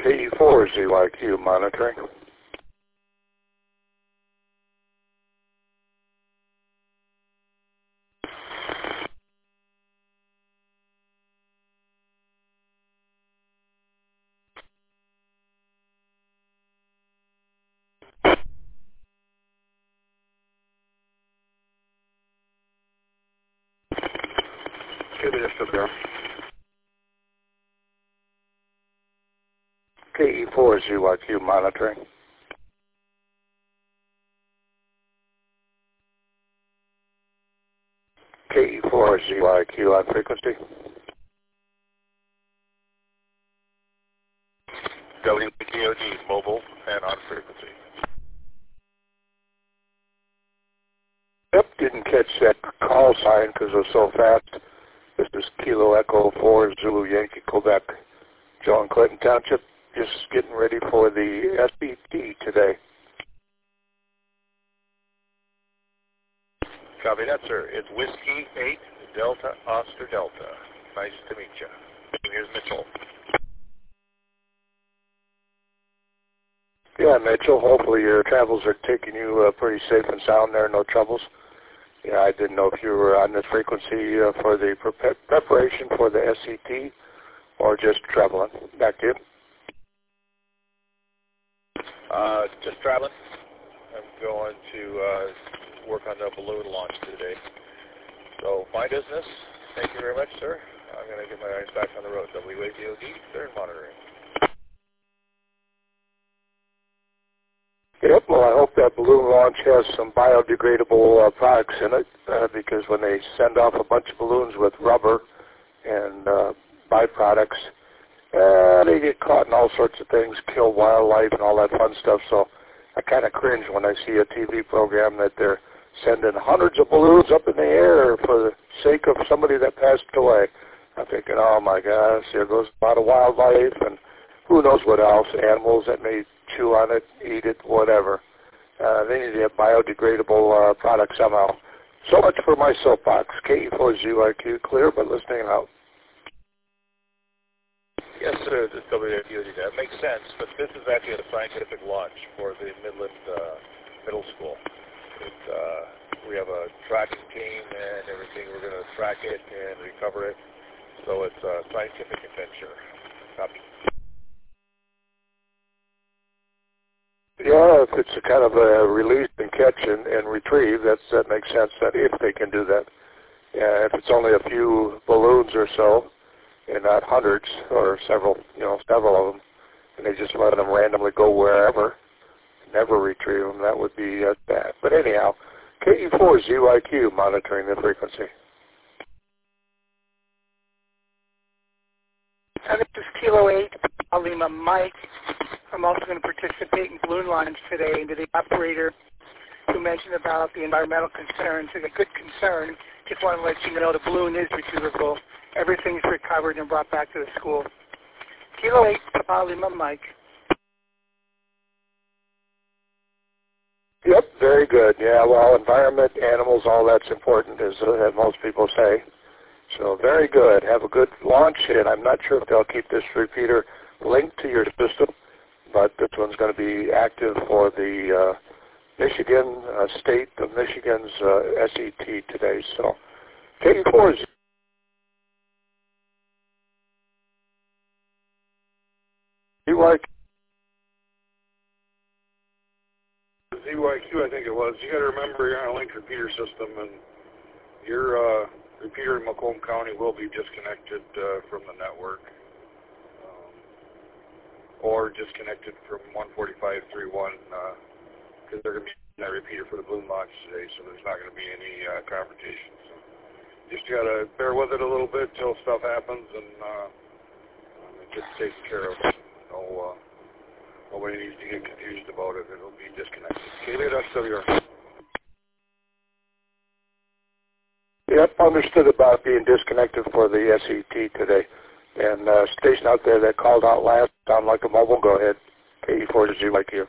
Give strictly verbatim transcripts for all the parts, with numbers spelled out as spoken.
K E four Z Y Q monitoring. K E four Z Y Q monitoring. K E four Z Y Q on frequency. W D O D mobile and on frequency. Yep, didn't catch that call sign because it was so fast. This is Kilo Echo four Zulu Yankee Quebec, Joe and Clinton Township. Just getting ready for the S E T today. Copy that, sir. It's Whiskey eight Delta Oscar Delta. Nice to meet you. Here's Mitchell. Yeah, Mitchell, hopefully your travels are taking you uh, pretty safe and sound there, no troubles. Yeah, I didn't know if you were on this frequency uh, for the pre preparation for the S E T or just traveling. Back to you. Uh, just traveling. I'm going to uh, work on the balloon launch today. So, my business. Thank you very much, sir. I'm going to get my eyes back on the road. W A D O D, they're monitoring. Yep, well, I hope that balloon launch has some biodegradable uh, products in it uh, because when they send off a bunch of balloons with rubber and uh, byproducts, uh, they get caught in all sorts of things, kill wildlife and all that fun stuff. So I kind of cringe when I see a T V program that they're sending hundreds of balloons up in the air for the sake of somebody that passed away. I'm thinking, oh my gosh, there goes a lot of wildlife and who knows what else, animals that may chew on it, eat it, whatever. Uh, they need to have biodegradable uh, products somehow. So much for my soapbox. K E four Z Y Q, clear, but listening out. Yes, sir, this W A D O D. That makes sense, but this is actually a scientific launch for the Midland uh, Middle School. It, uh, we have a tracking team and everything. We're going to track it and recover it. So it's a scientific adventure. Copy. Yeah, if it's a kind of a release and catch and, and retrieve, that's, that makes sense that if they can do that. Yeah, if it's only a few balloons or so, and not hundreds or several, you know, several of them, and they just let them randomly go wherever, never retrieve them, that would be uh, bad. But anyhow, K E four Z Y Q monitoring the frequency. And this is Kilo eight, Lima Mike. I'm also going to participate in balloon launch today, and to the operator who mentioned about the environmental concerns. It's a good concern. Just want to let you know the balloon is retrievable. Everything's recovered and brought back to the school. Kilo eight, Papa Lima Mike. Yep, very good. Yeah, well, environment, animals, all that's important, as uh, most people say. So very good. Have a good launch, and I'm not sure if they'll keep this repeater linked to your system, but this one's going to be active for the uh, Michigan, uh, state of Michigan's uh, S E T today. So K E four is Z Y Q. Z Y Q, I think it was. You got to remember you're on a linked repeater system, and your uh, repeater in Macomb County will be disconnected uh, from the network, um, or disconnected from one forty-five point three one because uh, they're going to be in that repeater for the balloon launch today, so there's not going to be any uh, confrontation. So just got to bear with it a little bit till stuff happens, and uh, it gets taken care of. No, uh, nobody needs to get confused about it. It'll be disconnected. K eight S W R. Yep, understood about being disconnected for the S E T today. And uh, station out there that called out last, sound like a mobile, go ahead. K E four to Z Y Q.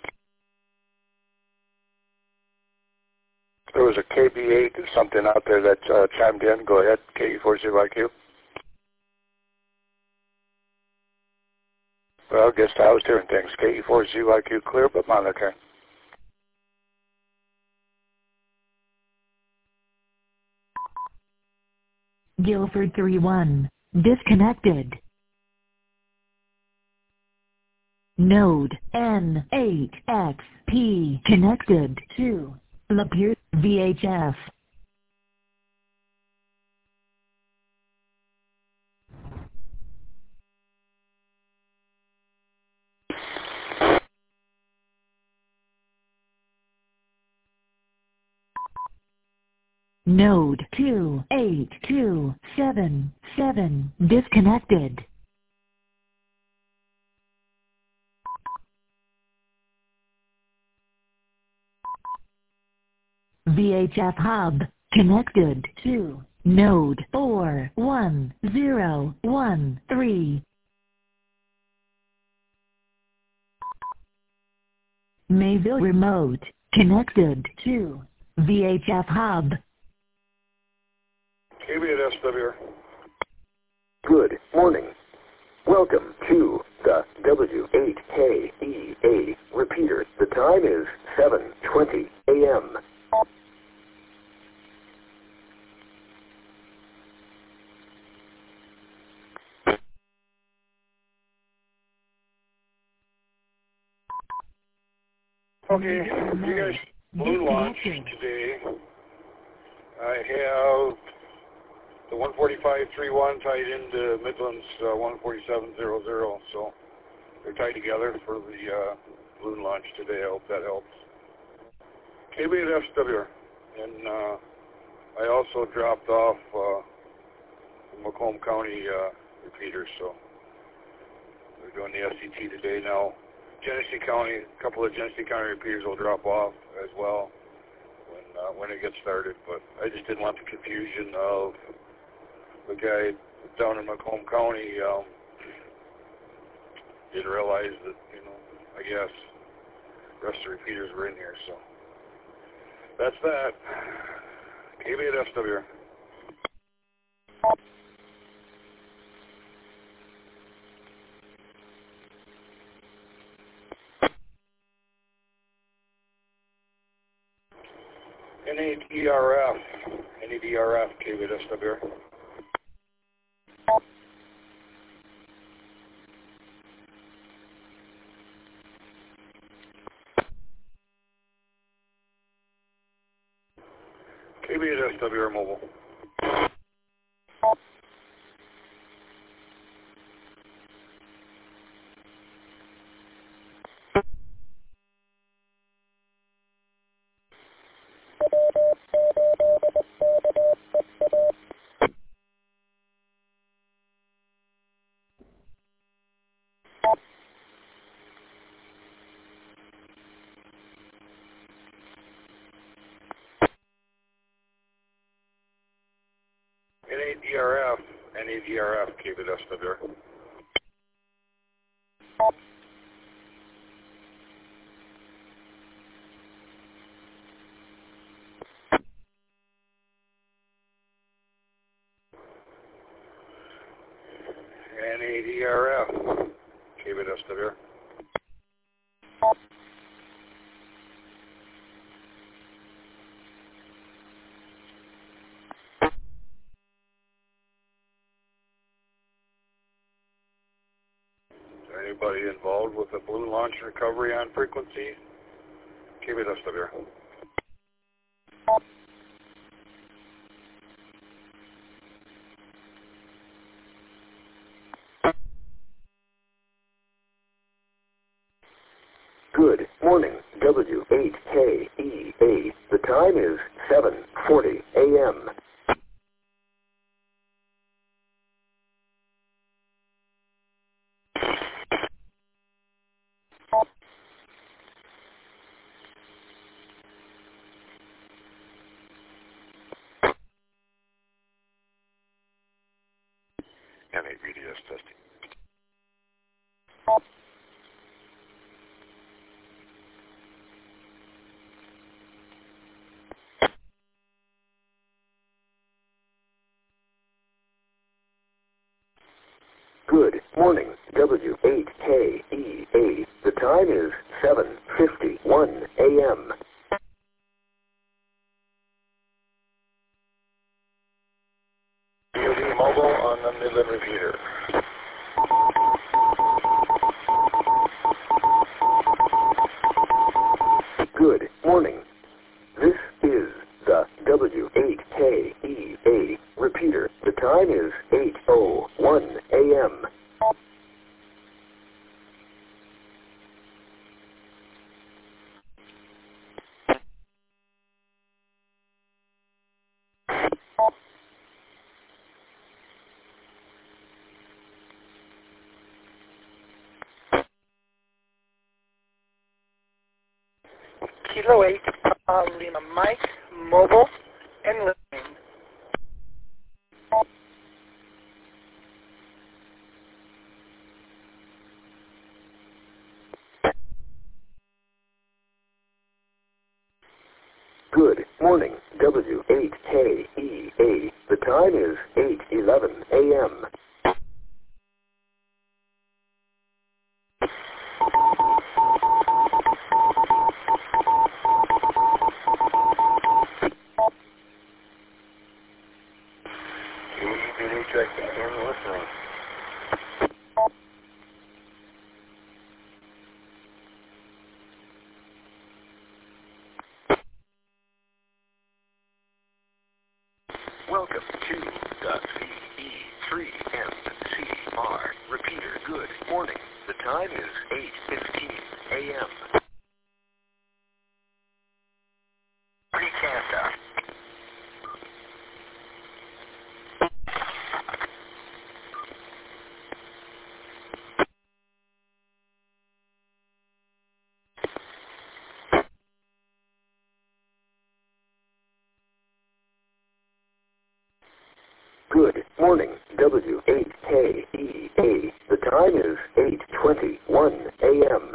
There was a K B eight or something out there that uh, chimed in. Go ahead, K E four Z Y Q. Well, guest housed hearing things. K E four Z Y Q clear, but monitoring. Guilford three one. Disconnected. Node N eight X P connected to Lapeer V H F. Node two eight two seven seven disconnected. V H F hub connected to node four one zero one three. Mayville remote connected to V H F hub. K B at S W R. Good morning. Welcome to the W eight K E A repeater. The time is seven twenty a m Okay, you guys balloon launch today. I have the one forty-five thirty-one tied into Midland's uh, one forty-seven hundred, so they're tied together for the uh, balloon launch today. I hope that helps. K B at S W R. And uh, I also dropped off uh, the Macomb County uh, repeaters, so we're doing the S C T today now. Genesee County, a couple of Genesee County repeaters will drop off as well when uh, when it gets started. But I just didn't want the confusion of the guy down in Macomb County um, didn't realize that, you know, I guess the rest of the repeaters were in here. So that's that. K B at S W R. N A D R F, N A D R F, K B at S W R. K B at S W R mobile. N A D R F, N A D R F, K B at S W R. N A D R F, K B at S W R. Anybody involved with the balloon launch recovery on frequency? K B at S W R. Good morning, W eight K E A. The time is seven forty a m N A B D S testing. Good morning, W eight K E A. The time is seven fifty-one A M D O D Mobile on the Midland repeater. Good morning. This is the W eight K E A repeater. The time is eight oh one A M Kilo eight, uh, Lima Mike, mobile, and listening. Good morning, W eight K E A. The time is eight eleven A M D D check and listening. Welcome to the V E three M C R repeater. Good morning. The time is eight fifteen A M Pre-Canada. Good morning, W eight K E A. The time is eight twenty-one A M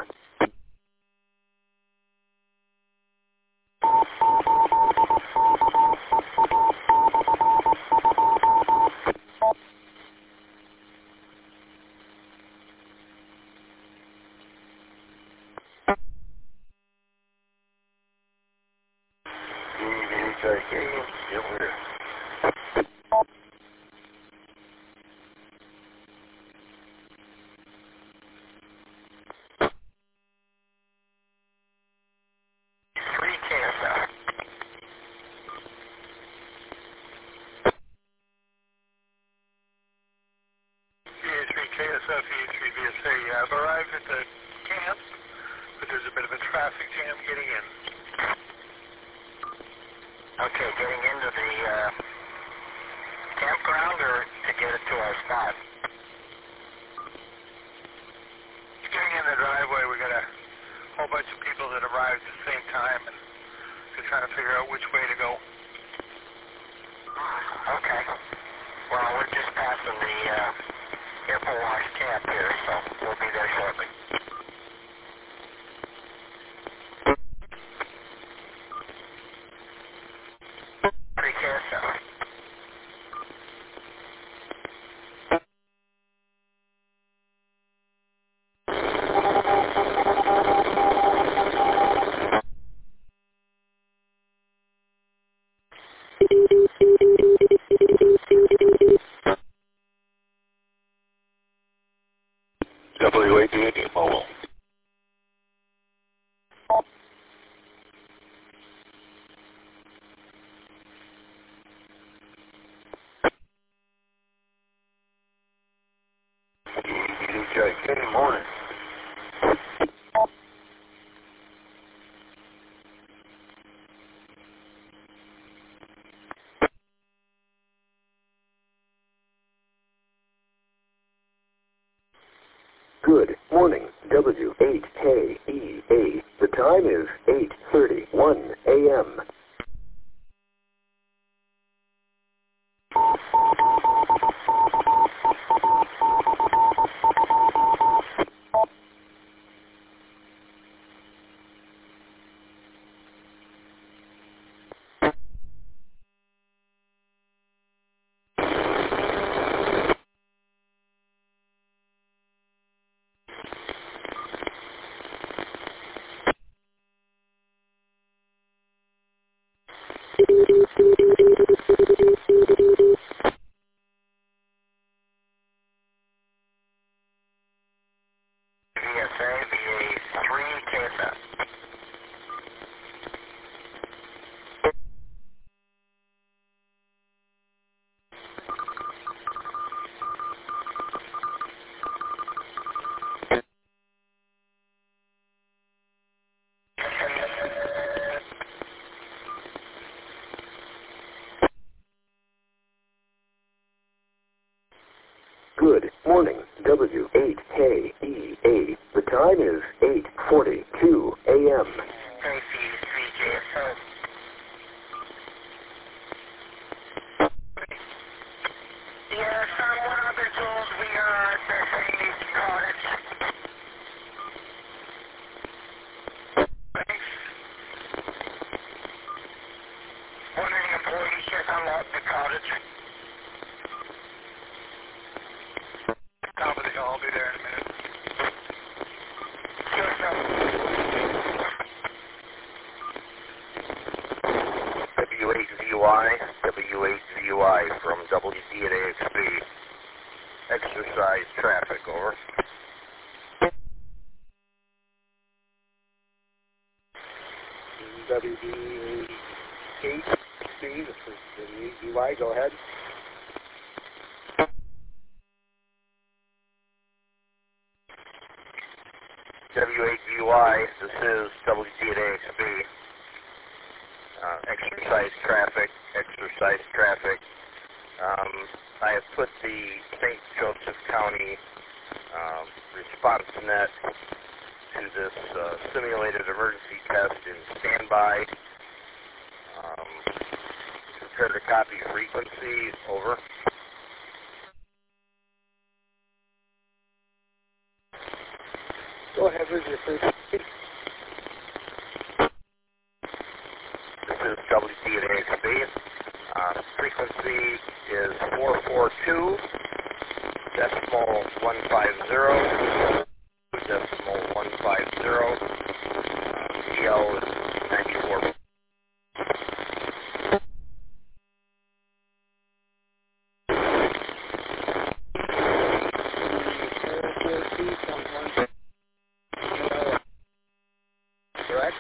D D check and get weird. Pre-Canada. V A three K S F, V A three V S A, I've arrived at the camp, but there's a bit of a traffic jam getting in. Okay, getting into the uh, campground or to get it to our spot? Getting in the driveway, we got a whole bunch of people that arrived at the same time, and we're trying to figure out which way to go. Okay. Well, we're just passing the uh, Airport Wash camp here, so we'll be there shortly. Pre-care center. W eight D D Mobile. D D check. Good morning. Good morning, W eight K E A. The time is eight thirty-one A M W eight K E A. The time is eight forty-two a m K C three J S O. Yes, I'm one of the tools we are assessing these cottage. Thanks. One of the employees just unlocked the cottage. Top of the hill, I'll be there in a minute. Sure, sir. W eight Z Y, W eight Z Y from W D at A X B. Exercise traffic, over. W D eight C, this is W eight Z Y, go ahead. W eight Z Y, this is W D at A X B. Uh, exercise traffic, exercise traffic. Um, I have put the Saint Joseph County um, response net to this uh, simulated emergency test in standby. Um, prepare to copy frequency, over. Go ahead with your frequency. This is W D at A X B. Uh, frequency is four four two, decimal one five zero, decimal one five zero. Uh, C L is ninety-four. Correct?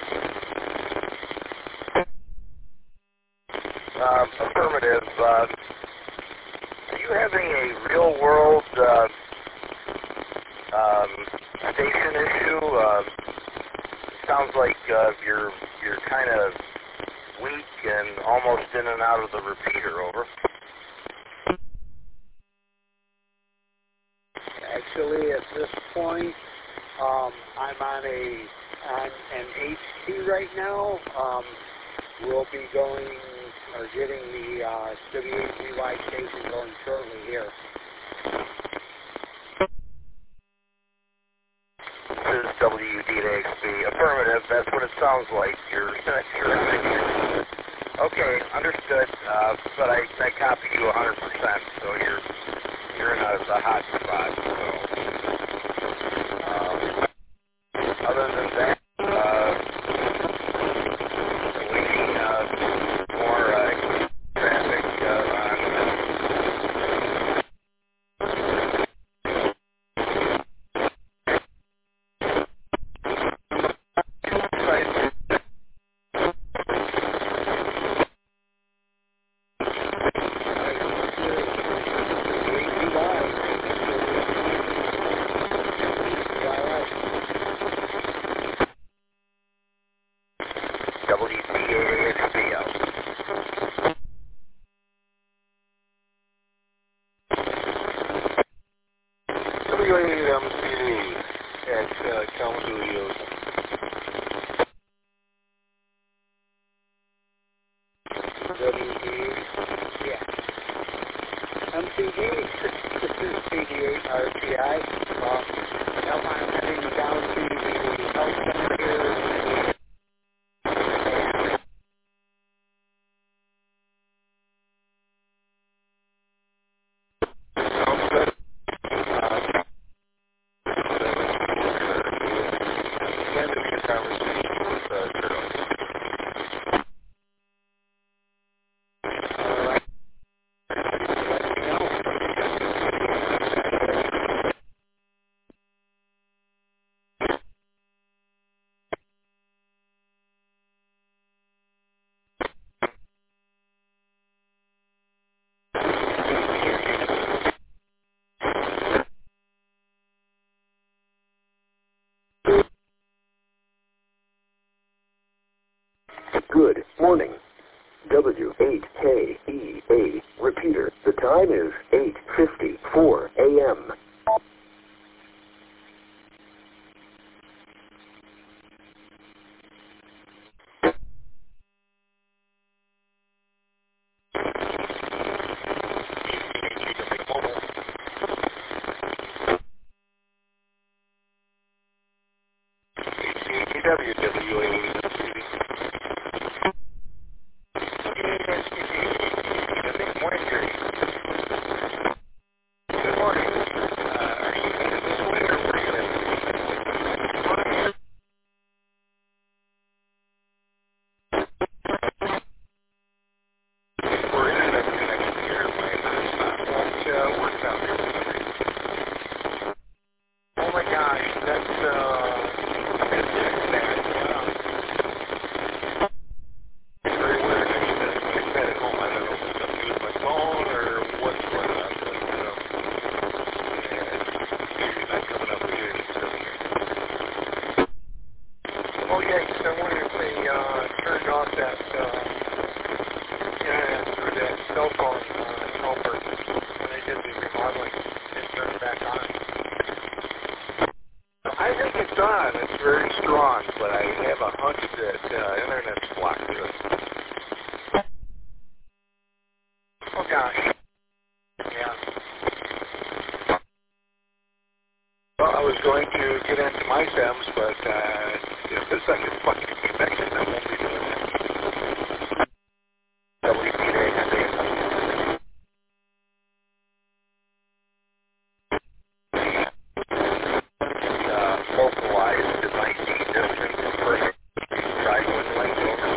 Um, affirmative. Uh, are you having a real-world uh, um, station issue? Uh, sounds like uh, you're you're kind of weak and almost in and out of the repeater, over. Actually, at this point, um, I'm on a on an H T right now. Um, we'll be going or getting the uh, W eight Z Y station going shortly here. This is W D at A X B. Affirmative. That's what it sounds like. You're sure. Okay, understood. Uh, but I, I copy you one hundred percent, so you're you're in a, a hot spot. So, um, other than that, uh, waiting uh, more uh, traffic uh, on. W D A X B out. W eight M C D at uh, Calm Studios. W D, yeah. M C D, this is P D eight R T I. Um, now I'm heading down to the health center here. Sounds good. Plan to be a conversation with uh, Colonel. Good morning. W eight K E A. Repeater. The time is eight fifty-four a m cell phone uh, helper when they did the remodeling and turned it back on. I think it's on. It's very strong, but I have a hunch that uh, internet's blocked to it. Oh gosh. Yeah. Well, I was going to get into my SEMS, but uh, if this thing is fucking connected, I won't be doing that. W P A X B. Uh, localized, it might be different from further. Try going link over.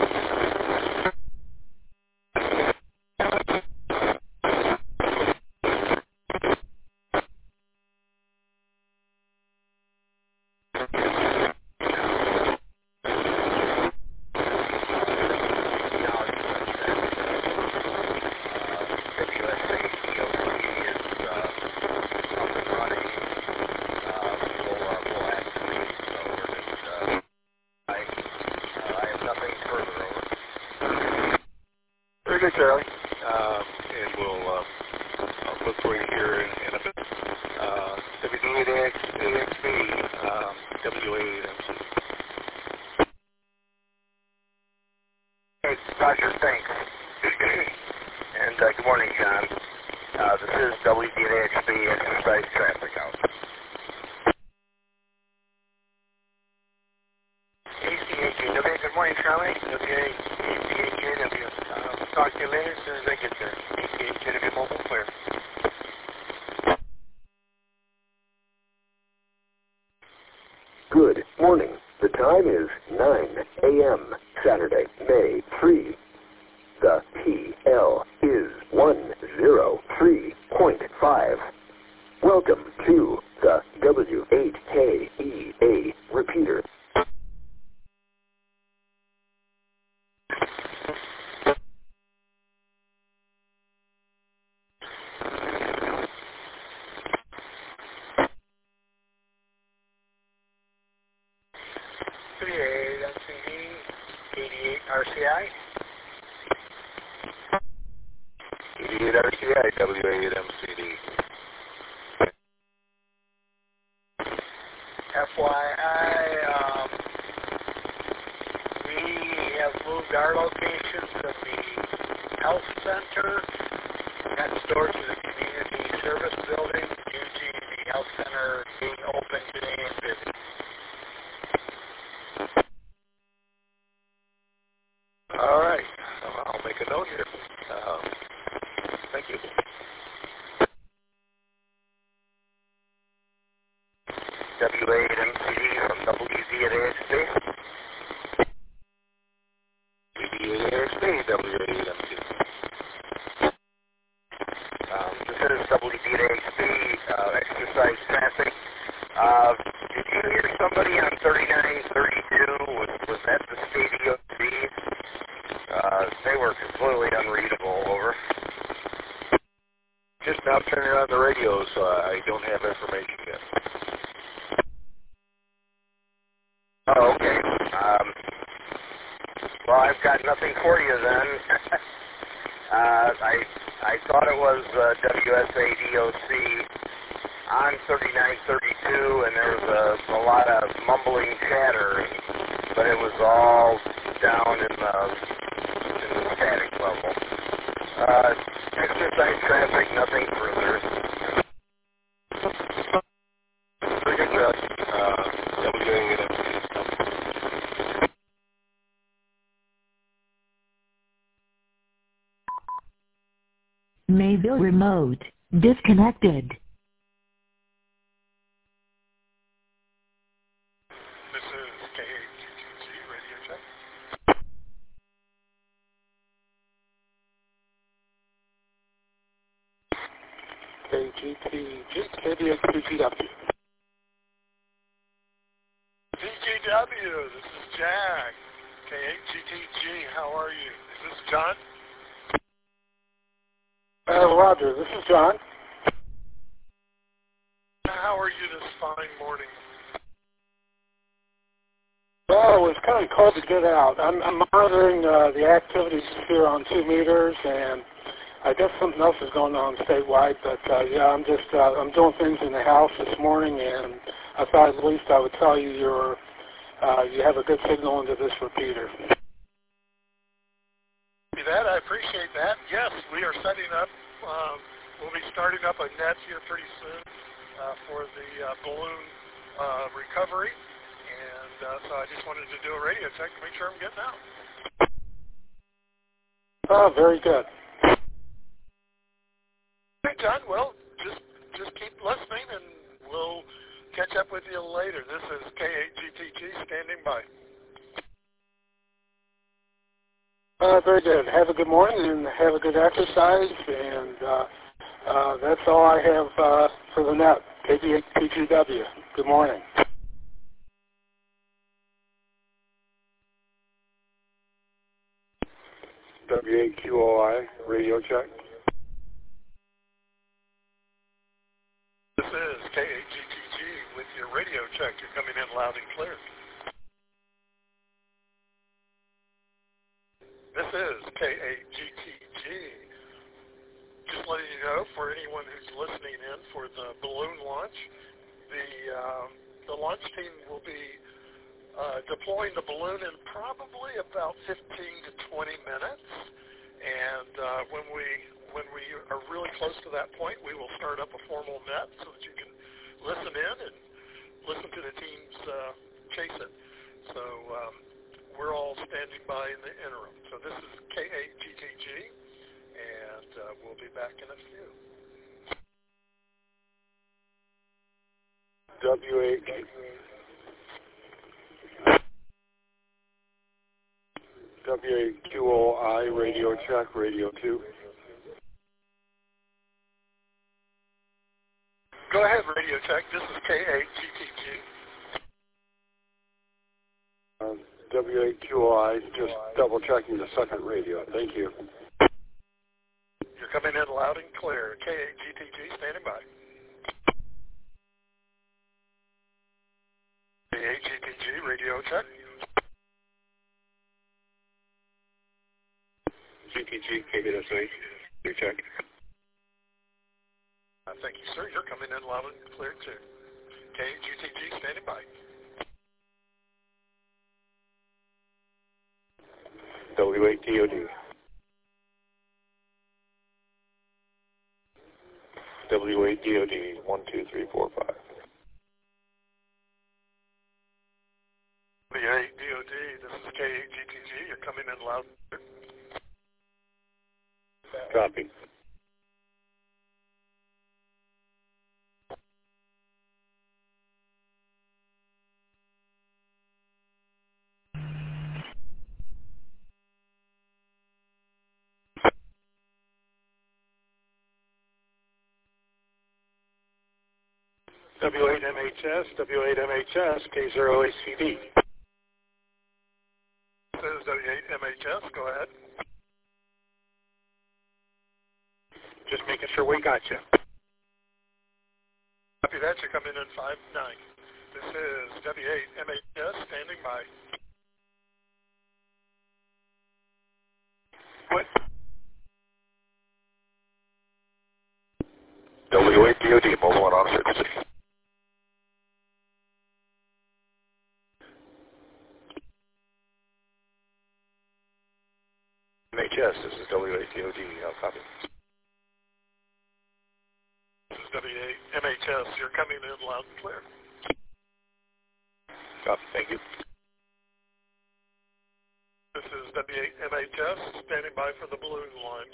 Very good, Charlie. Um, and we'll uh, I'll look for you here in, in a bit. Uh, W D eight A X B, um, W A eight M C. Roger, thanks. And uh, good morning, John. Uh, this is W D eight A X B exercise traffic out. A C H A W. Good morning, Charlie. W A C H A W. Uh, talk to you later as soon as I get there. A C H A W mobile clear. Good morning. The time is nine A M Saturday, May third. The P L is one oh three point five. Welcome to the W eight K E A repeater. thirty-eight M C D, eighty-eight R C I. eighty-eight R C I, W A eight M C D. F Y I, um, we have moved our location from the health center next door to the community service building due to the health center being open today and busy. All right. I'll make a note here. Um, thank you. W A eight M C D from W D at A X B. W D eight A X B, W A eight M C D. Um, this is W D at A X B uh, exercise traffic. Uh, did you hear somebody on thirty-nine thirty-two? Was, was that the state D O C? Uh, they were completely unreadable, over. Just now turning on the radio, so I don't have information yet. Oh, okay. Um, well, I've got nothing for you then. uh, I I thought it was uh, W S A D O C on thirty-nine thirty-two, and there was a, a lot of mumbling chatter, but it was all down in the, in the static level. Uh, exercise traffic, nothing further. Very good, Charlie. Uh, W A eight M C D. Mayville remote disconnected. This is K H G radio check. K G T G, K D X P G W. P G W, this is Jack. K H G T G, how are you? Is this John? Uh, Roger, this is John. How are you this fine morning? Well, it was kind of cold to get out. I'm, I'm monitoring uh, the activities here on two meters, and I guess something else is going on statewide, but uh, yeah, I'm just uh, I'm doing things in the house this morning, and I thought at least I would tell you you're uh, you have a good signal into this repeater. That I appreciate that. Yes, we are setting up. Um, we'll be starting up a net here pretty soon uh, for the uh, balloon uh, recovery, and uh, so I just wanted to do a radio check to make sure I'm getting out. Oh, very good. Hey, John. Well, just just keep listening, and we'll catch up with you later. This is K eight G T G standing by. Uh, very good. Have a good morning and have a good exercise, and uh, uh, that's all I have uh, for the net. K B eight P G W. Good morning. W eight Q O I, radio check. This is K eight G T G with your radio check. You're coming in loud and clear. This is K eight G T G. Just letting you know, for anyone who's listening in for the balloon launch, the um, the launch team will be uh, deploying the balloon in probably about fifteen to twenty minutes. And uh, when we when we are really close to that point, we will start up a formal net so that you can listen in and listen to the teams uh, chase it. So. Um, We're all standing by in the interim. So this is K eight G T G, and uh, we'll be back in a few. W eight W eight Q O I, radio check, radio two. Go ahead, radio check. This is K eight G T G. Um, W eight Q O I, just double checking the second radio. Thank you. You're coming in loud and clear. K eight G T G, standing by. K eight G T G, radio check. G T G, K B S eight, radio check. Uh, thank you, sir. You're coming in loud and clear, too. K eight G T G, standing by. W eight D O D. W eight D O D, one two three four five. W eight D O D, this is K eight G T G. You're coming in loud. Copy. W eight M H S, W eight M H S, K zero A C D. This is W eight M H S. Go ahead. Just making sure we got you. Copy that. You're coming in five nine. This is W eight M H S, standing by. What? W eight D O D, mobile and on frequency. M H S, this is W eight D O D, I'll copy. This is W eight M H S. You're coming in loud and clear. Copy, thank you. This is W eight M H S, standing by for the balloon launch.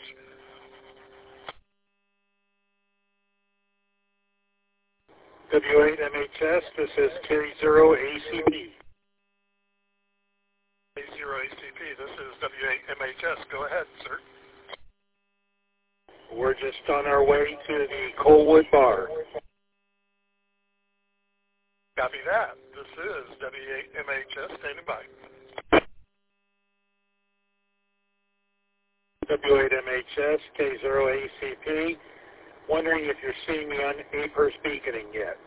W eight M H S, this is K zero A C P. K zero A C P, this is W eight M H S. Go ahead, sir. We're just on our way to the Coalwood Bar. Copy that. This is W eight M H S, standing by. W eight M H S, K zero A C P. Wondering if you're seeing me on APERS beaconing yet.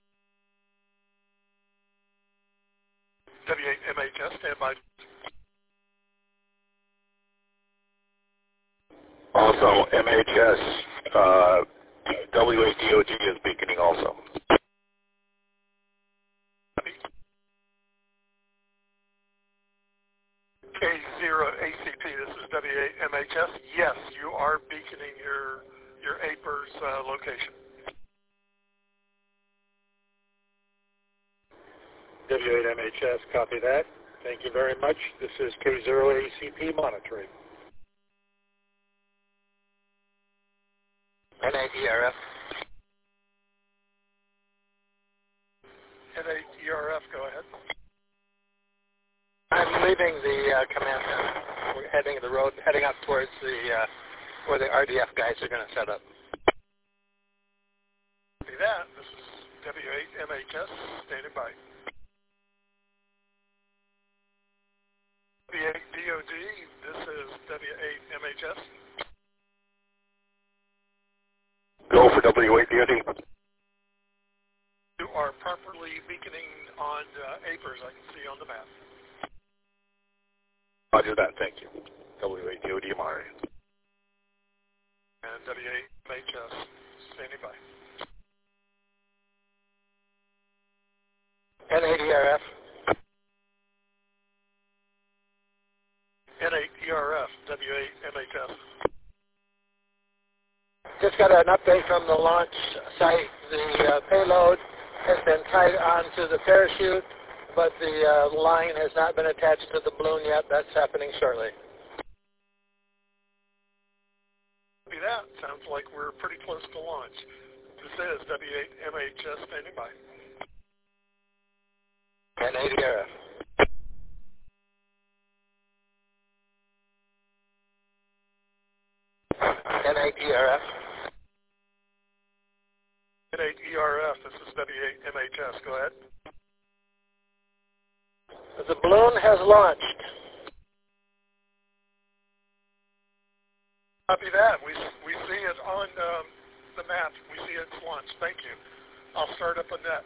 W eight M H S, stand by. Also, M H S, uh, W A D O G is beaconing also. K zero A C P, this is W A M H S. Yes, you are beaconing your your A P E R S uh, location. W eight M H S, copy that. Thank you very much. This is K zero A C P monitoring. N eight E R F. N eight E R F, go ahead. I'm leaving the uh, command center. We're heading the road, heading up towards the uh, where the R D F guys are going to set up. See that. This is W eight M H S, standing by. W eight D O D, this is W eight M H S. Go for W eight D O D. You are properly beaconing on uh, A P E R S, I can see on the map. Roger that, thank you. W eight D O D monitoring. And W eight M H S, standing by. N eight E R F. N eight E R F, W eight M H S. Just got an update from the launch site. The uh, payload has been tied onto the parachute, but the uh, line has not been attached to the balloon yet. That's happening shortly. Copy that. Sounds like we're pretty close to launch. This is W eight M H S standing by. N eight E R F. N eight E R F. N eight E R F, this is W eight M H S. Go ahead. The balloon has launched. Copy that. We we see it on um, the map. We see it's launched. Thank you. I'll start up a net.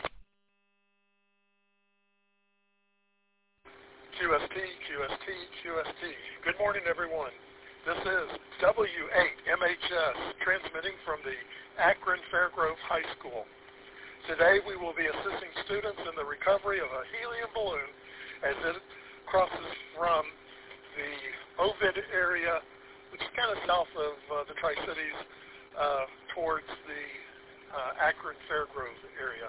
Q S T, Q S T, Q S T. Good morning, everyone. This is W eight M H S transmitting from the Akron Fairgrove High School. Today we will be assisting students in the recovery of a helium balloon as it crosses from the Ovid area, which is kind of south of uh, the Tri-Cities, uh, towards the uh, Akron Fairgrove area.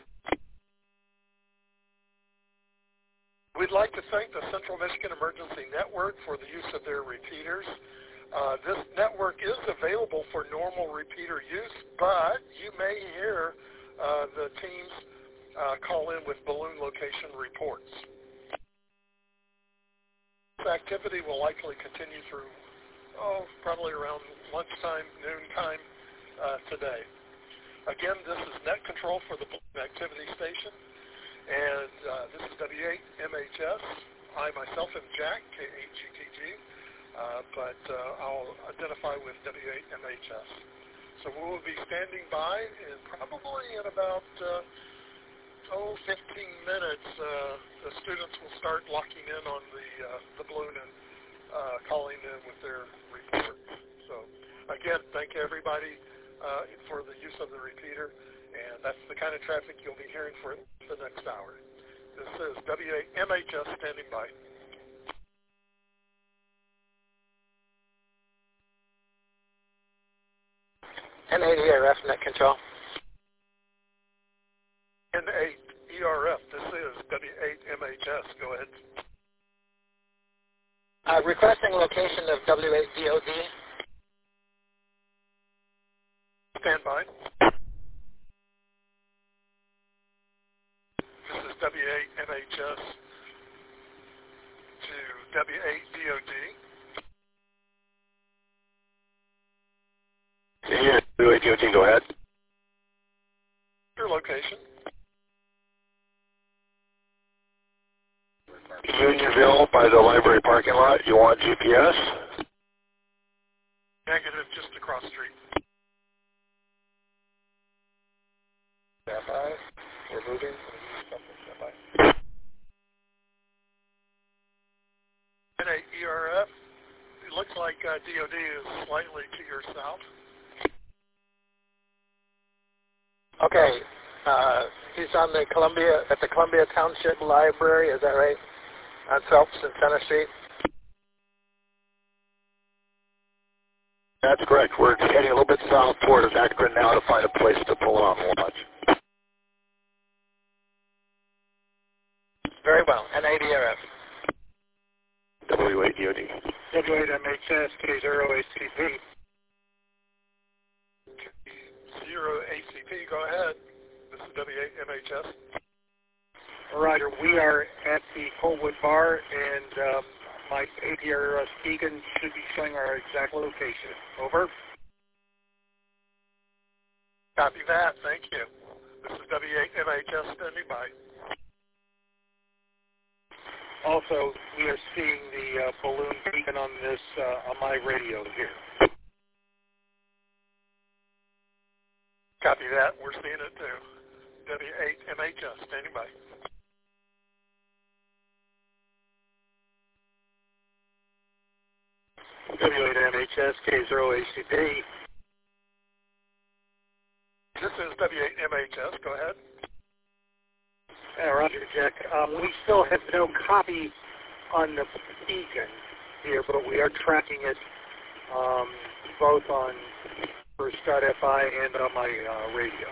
We'd like to thank the Central Michigan Emergency Network for the use of their repeaters. Uh, this network is available for normal repeater use, but you may hear uh, the teams uh, call in with balloon location reports. This activity will likely continue through, oh, probably around lunchtime, noon time uh, today. Again, this is net control for the balloon activity station. And uh, this is W eight M H S. I myself am Jack, K eight G T G, uh, but uh, I'll identify with W eight M H S. So we will be standing by, and probably in about uh, oh, fifteen minutes, uh, the students will start locking in on the uh, the balloon and uh, calling in with their reports. So again, thank everybody uh, for the use of the repeater. And that's the kind of traffic you'll be hearing for the next hour. This is W eight M H S standing by. N eight E R F, net control. N eight E R F, this is W eight M H S. Go ahead. Uh, requesting location of W eight D O D. Stand by. This is W eight M H S to W eight D O D. Yeah, W eight D O D, go ahead. Your location. Unionville by the library parking lot. You want G P S? Negative, just across the street. Stand by. We're moving. Stand by. N eight E R F, it looks like uh, D O D is slightly to your south. Okay. Uh, he's on the Columbia at the Columbia Township Library. Is that right? On Phelps and Center Street. That's correct. We're heading a little bit south toward Akron now to find a place to pull off launch. Very well. And A D R F. W eight D O D. W eight M H S, K zero A C P. Zero A C P, go ahead. This is W eight M H S. Roger, we are at the Coldwood Bar, and um, my A D R S beacon should be showing our exact location. Over. Copy that, thank you. This is W eight M H S standing by. Also, we are seeing the uh, balloon beacon on this uh, on my radio here. Copy that. We're seeing it too. W eight M H S standing by. W eight M H S, K zero A C P. This is W eight M H S. Go ahead. Yeah, Roger, Jack. Um, we still have no copy on the beacon here, but we are tracking it um, both on First Start F I and on my uh, radio.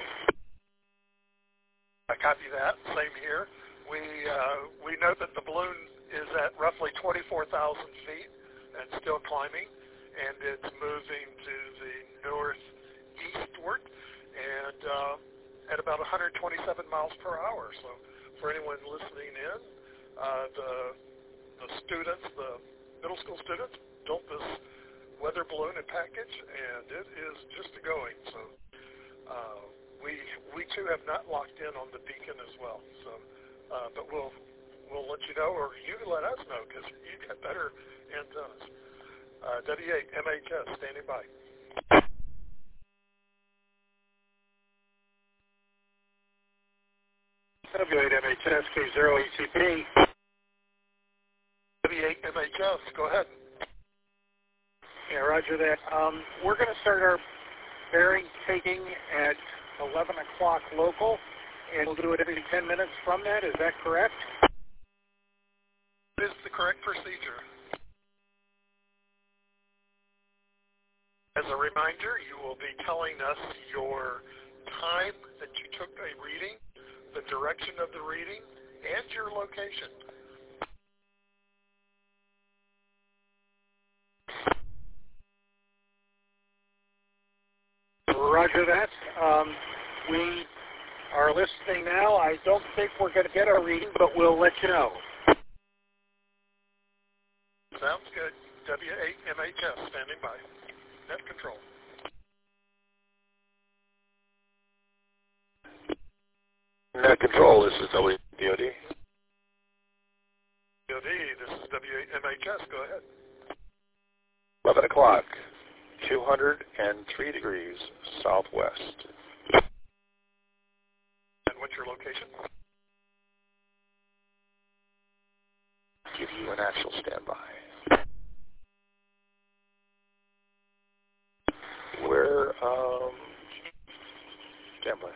I copy that. Same here. We uh, we note that the balloon is at roughly twenty-four thousand feet and still climbing, and it's moving to the northeastward and uh, at about one hundred twenty-seven miles per hour. So for anyone listening in, uh, the the students, the middle school students, built this weather balloon and package, and it is just going. So uh, we we too have not locked in on the beacon as well. So, uh, but we'll we'll let you know, or you let us know, because you got better antennas. Uh, W eight M H S standing by. W eight M H S, K zero A C P. W eight M H S, go ahead. Yeah, roger that. Um, we're going to start our bearing taking at eleven o'clock local, and we'll do it every ten minutes from that. Is that correct? This is the correct procedure. As a reminder, you will be telling us your time that you took a reading, the direction of the reading, and your location. Roger that. Um, we are listening now. I don't think we're going to get our reading, but we'll let you know. Sounds good. W eight M H S standing by. Net control. Net control, this is W eight D O D. D O D, this is W eight M H S. Go ahead. eleven o'clock, two hundred three degrees southwest. And what's your location? Give you an actual standby. We're, um, standby.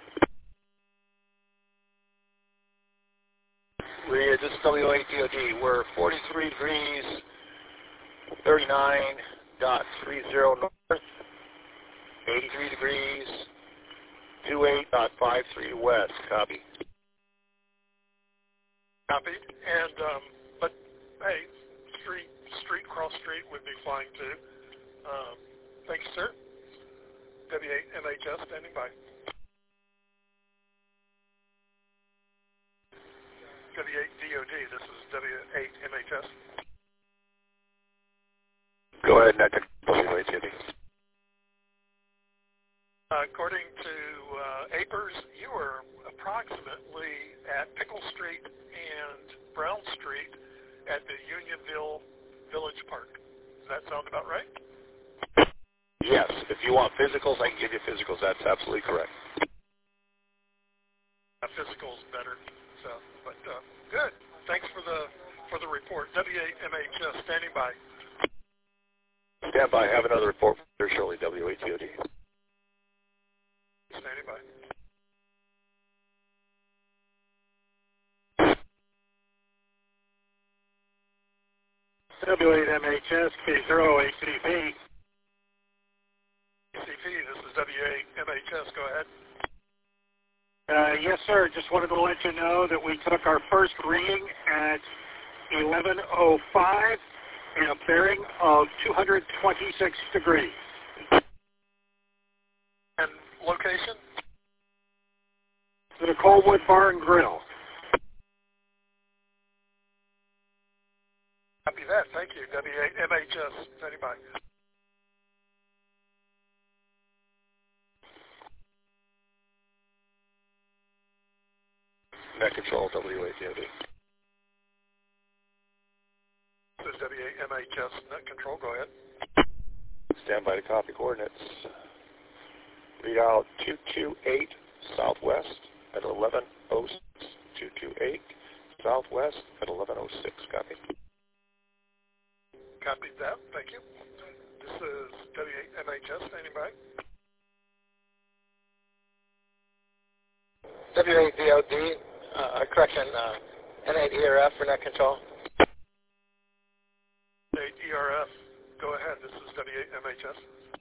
We're, this is W eight D O D. We're forty-three degrees, thirty-nine dot three zero north, eighty-three degrees, twenty-eight dot five three west. Copy. Copied. And, um, but, hey, street, street, cross street would be fine too. Um, thank you, sir. W eight M H S standing by. W eight D O D, this is W eight M H S. Go ahead, net control, W eight D O D. Uh, according to uh, A P R S, you are approximately at Pickle Street and Brown Street at the Unionville Village Park. Does that sound about right? Yes, if you want physicals, I can give you physicals. That's absolutely correct. Uh, physicals better. So, but uh, good. Thanks for the for the report. W eight M H S standing by. Stand by. Have another report for Shirley, W A T O D. Standing by. W eight M H S, K zero, A C P. A C P, this is W eight M H S. Go ahead. Uh, yes, sir. Just wanted to let you know that we took our first reading at eleven oh five in a bearing of two hundred twenty-six degrees. And location? The Coalwood Bar and Grill. Copy that. Thank you. W eight M H S. Standing by. Net control, W A T O D. This is W eight M H S. Net control. Go ahead. Stand by to copy coordinates. Read out two two eight southwest at eleven oh six. two two eight southwest at eleven oh six. Copy. Copied that. Thank you. This is W eight M H S. Standing by. W eight D O D, uh, correction, uh, N eight E R F for net control. N eight E R F. Go ahead. This is W eight M H S.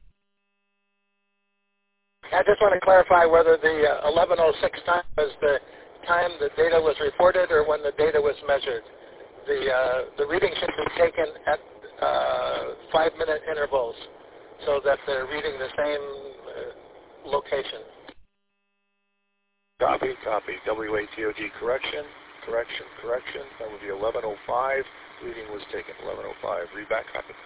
I just want to clarify whether the uh, eleven oh six time was the time the data was reported or when the data was measured. The uh, the reading should be taken at uh, five-minute intervals so that they're reading the same uh, location. Copy, copy. W A T O D correction, correction, correction. That would be eleven oh five. Reading was taken eleven oh five. Read back copy.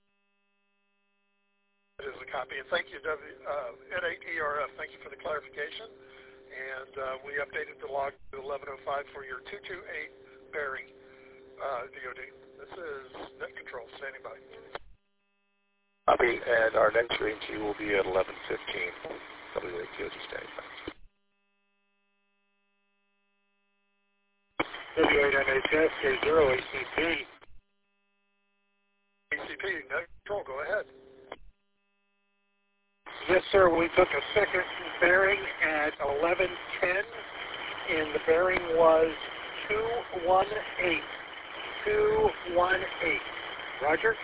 That is a copy. And thank you, w, uh, N eight E R F. Thank you for the clarification. And uh, we updated the log to eleven oh five for your two two eight bearing, uh, D O D. This is net control. Standing by. Copy. And our next reading to you will be at eleven fifteen. W A T O D standing by. W eight M H S, K zero, A C P. A C P, net control, go ahead. Yes, sir. We took a second bearing at eleven ten, and the bearing was two one eight. two one eight. Roger?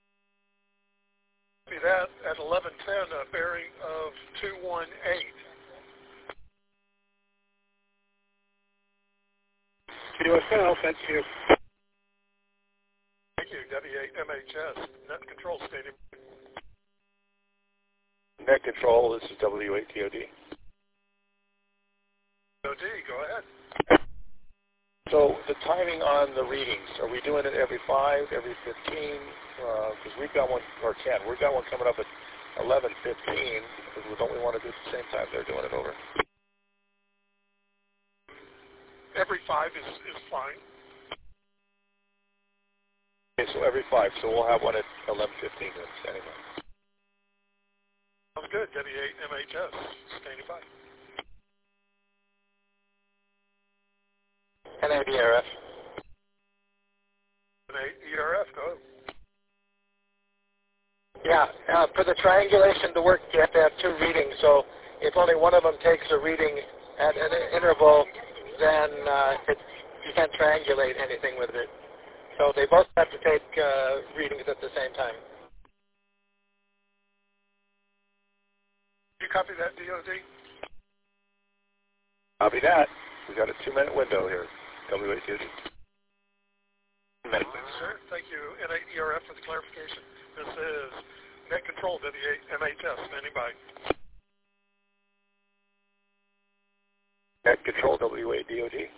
Copy that at eleven ten, a bearing of two one eight. Q S L, thank you. Thank you, W eight M H S. Net control stating. Net control, this is W A T O D. O D, go ahead. So the timing on the readings, are we doing it every five, every fifteen? Because uh, we've got one, or ten. We've got one coming up at eleven fifteen. Don't we want to do it at the same time they're doing it over? Every five is, is fine. Okay, so every five. So we'll have one at eleven fifteen then, standing by. Sounds good. W eight M H S, standing by. N eight E R F. N eight E R F, go. Yeah, uh, for the triangulation to work, you have to have two readings. So if only one of them takes a reading at an interval, then uh, it, you can't triangulate anything with it. So they both have to take uh, readings at the same time. You copy that, D O D? Copy that. We've got a two-minute window here. W A T O D. Minute. Sir, thank you, N eight E R F, for the clarification. This is net control, W eight M H S, standing by. Net control, W A D O D.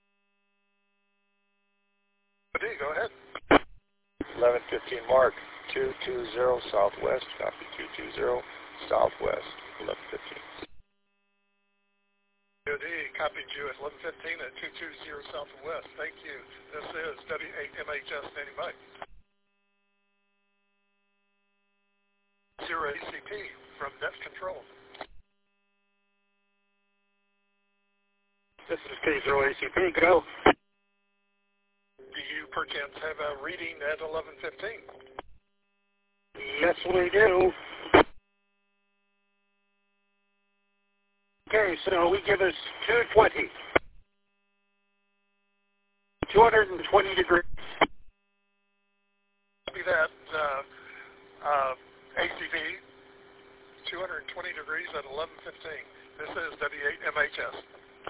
O D, go ahead. eleven fifteen mark, two two zero southwest, copy two two zero southwest, eleven fifteen. O D, copied you at eleven fifteen at two two zero southwest. Thank you. This is W eight M H S, standing by. Zero A C P from net control. This is K zero A C P, go. Do you perchance have a reading at eleven fifteen? Yes, we do. Okay, so we give us two twenty. two hundred twenty degrees. Copy that. Uh, uh, A C V, two hundred twenty degrees at eleven fifteen. This is W eight M H S.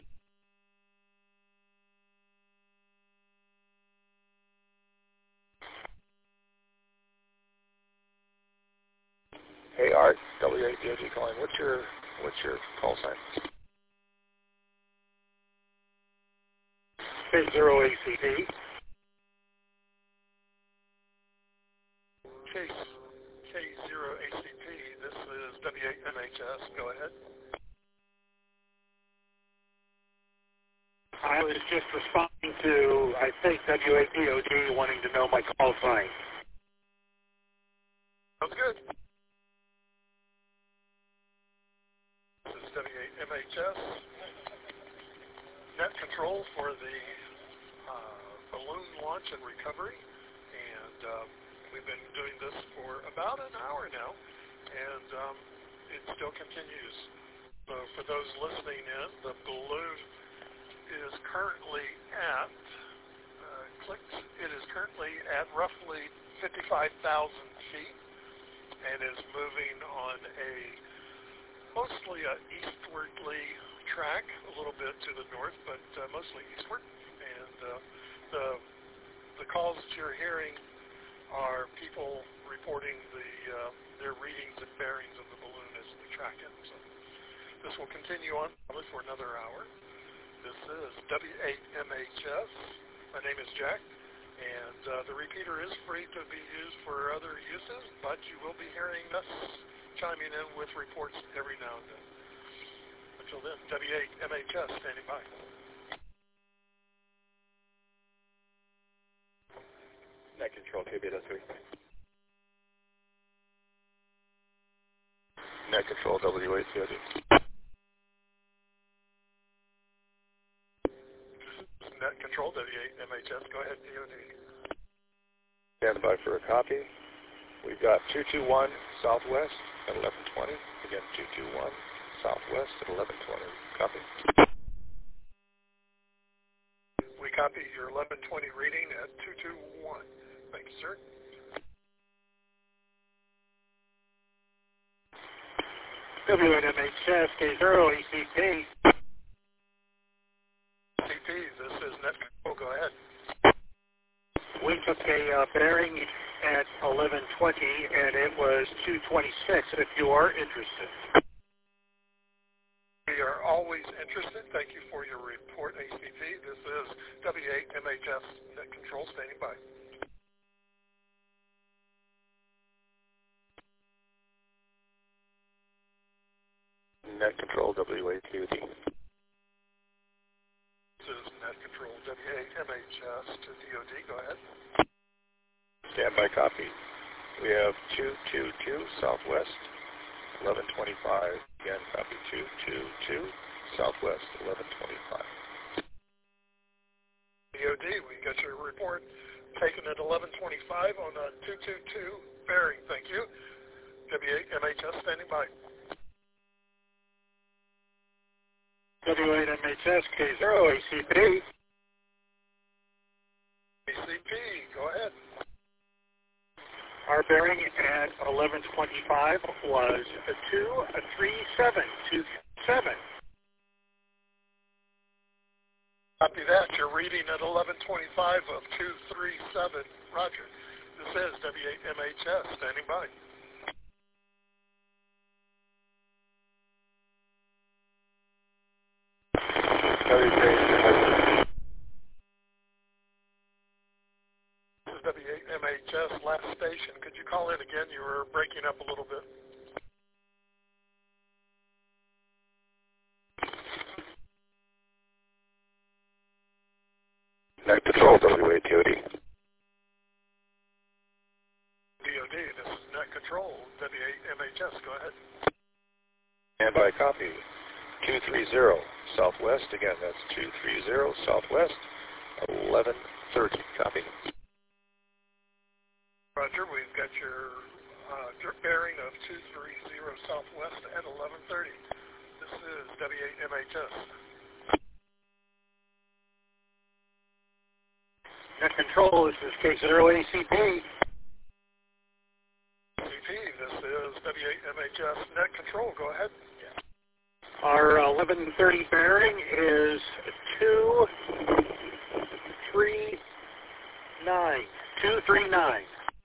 Hey Art, W eight D O G calling. What's your what's your call sign? K zero A C P. Case K zero A C P. This is W eight M H S. Go ahead. I was just responding to, I think, W eight D O G wanting to know my call sign. Sounds good. This is W eight M H S. Net control for the uh, balloon launch and recovery. And um, we've been doing this for about an hour now. And um, it still continues. So for those listening in, the balloon is currently at, uh, clicked, it is currently at roughly fifty-five thousand feet and is moving on a mostly a eastwardly track, a little bit to the north, but uh, mostly eastward. And uh, the the calls that you're hearing are people reporting the uh, their readings and bearings of the balloon as we track it. So this will continue on probably for another hour. This is W eight M H S. My name is Jack, and uh, the repeater is free to be used for other uses, but you will be hearing us chiming in with reports every now and then. Until then, W eight M H S standing by. Net control, K B S three. Net control, W eight C O D. Net control, W eight M H S. Go ahead, D O D. Stand by for a copy. We've got two two one Southwest at eleven twenty. Again, two two one Southwest at eleven twenty. Copy. We copy your eleven twenty reading at two two one. Thank you, sir. W eight M H S, K zero A C P. C P, this is net control. Go ahead. We took a uh, bearing at eleven twenty, and it was two twenty-six, if you are interested. We are always interested. Thank you for your report, A C P. This is W eight M H S net control standing by. Net control, W eight Q D. This is net control, W eight M H S to D O D. Go ahead. Standby copy. We have two two two Southwest, eleven twenty-five. Again, copy two two two Southwest, eleven twenty-five. D O D, we got your report taken at eleven twenty-five on a two two two bearing. Thank you. W eight M H S standing by. W eight M H S, K zero A C P. A C P, go ahead. Our bearing at eleven twenty-five was two three seven two seven. Copy that. You're reading at eleven twenty-five of two three seven. Roger. This is W eight M H S standing by. This is W eight M H S, last station. Could you call in again? You were breaking up a little bit. Net control, W eight T O D. D O D, this is net control, W eight M H S. Go ahead. Standby copy. two three zero Southwest. Again, that's two three zero Southwest, eleven thirty. Copy. Roger, we've got your uh, bearing of two three zero southwest at eleven thirty. This is W eight M H S. Net control, this is K zero A C P. C P, this is W eight M H S. Net control, go ahead. Our eleven thirty bearing is two three nine. two three nine.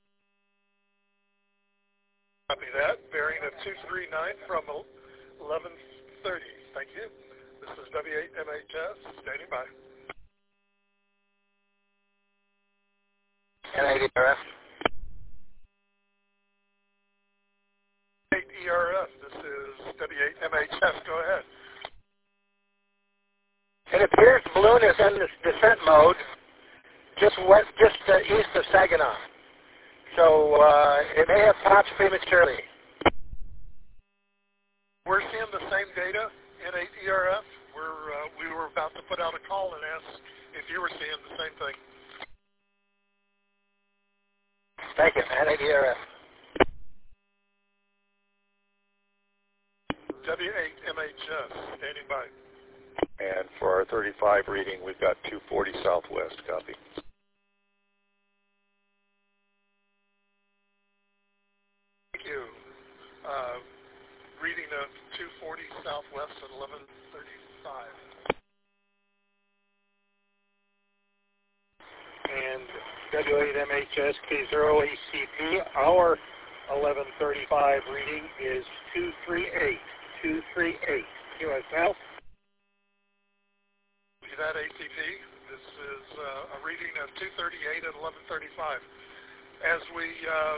Copy that. Bearing of two three nine from eleven thirty. Thank you. This is W eight M H S. Standing by. N eight E R F. eight E R F. This is W eight M H S. Go ahead. It appears the balloon is in this descent mode just west, just uh, east of Saginaw. So uh, it may have popped prematurely. We're seeing the same data in eight E R F. We're, uh, we were about to put out a call and ask if you were seeing the same thing. Thank you, N eight E R F. W eight M H S, standing by. And for our thirty-five reading, we've got two forty southwest. Copy. Thank you. Uh, reading of two forty southwest at eleven thirty-five. And W eight M H S K zero A C P, our eleven thirty-five reading is two three eight. two three eight. Q S L. See that, A C P? This is uh, a reading of two thirty-eight at eleven thirty-five. As we uh,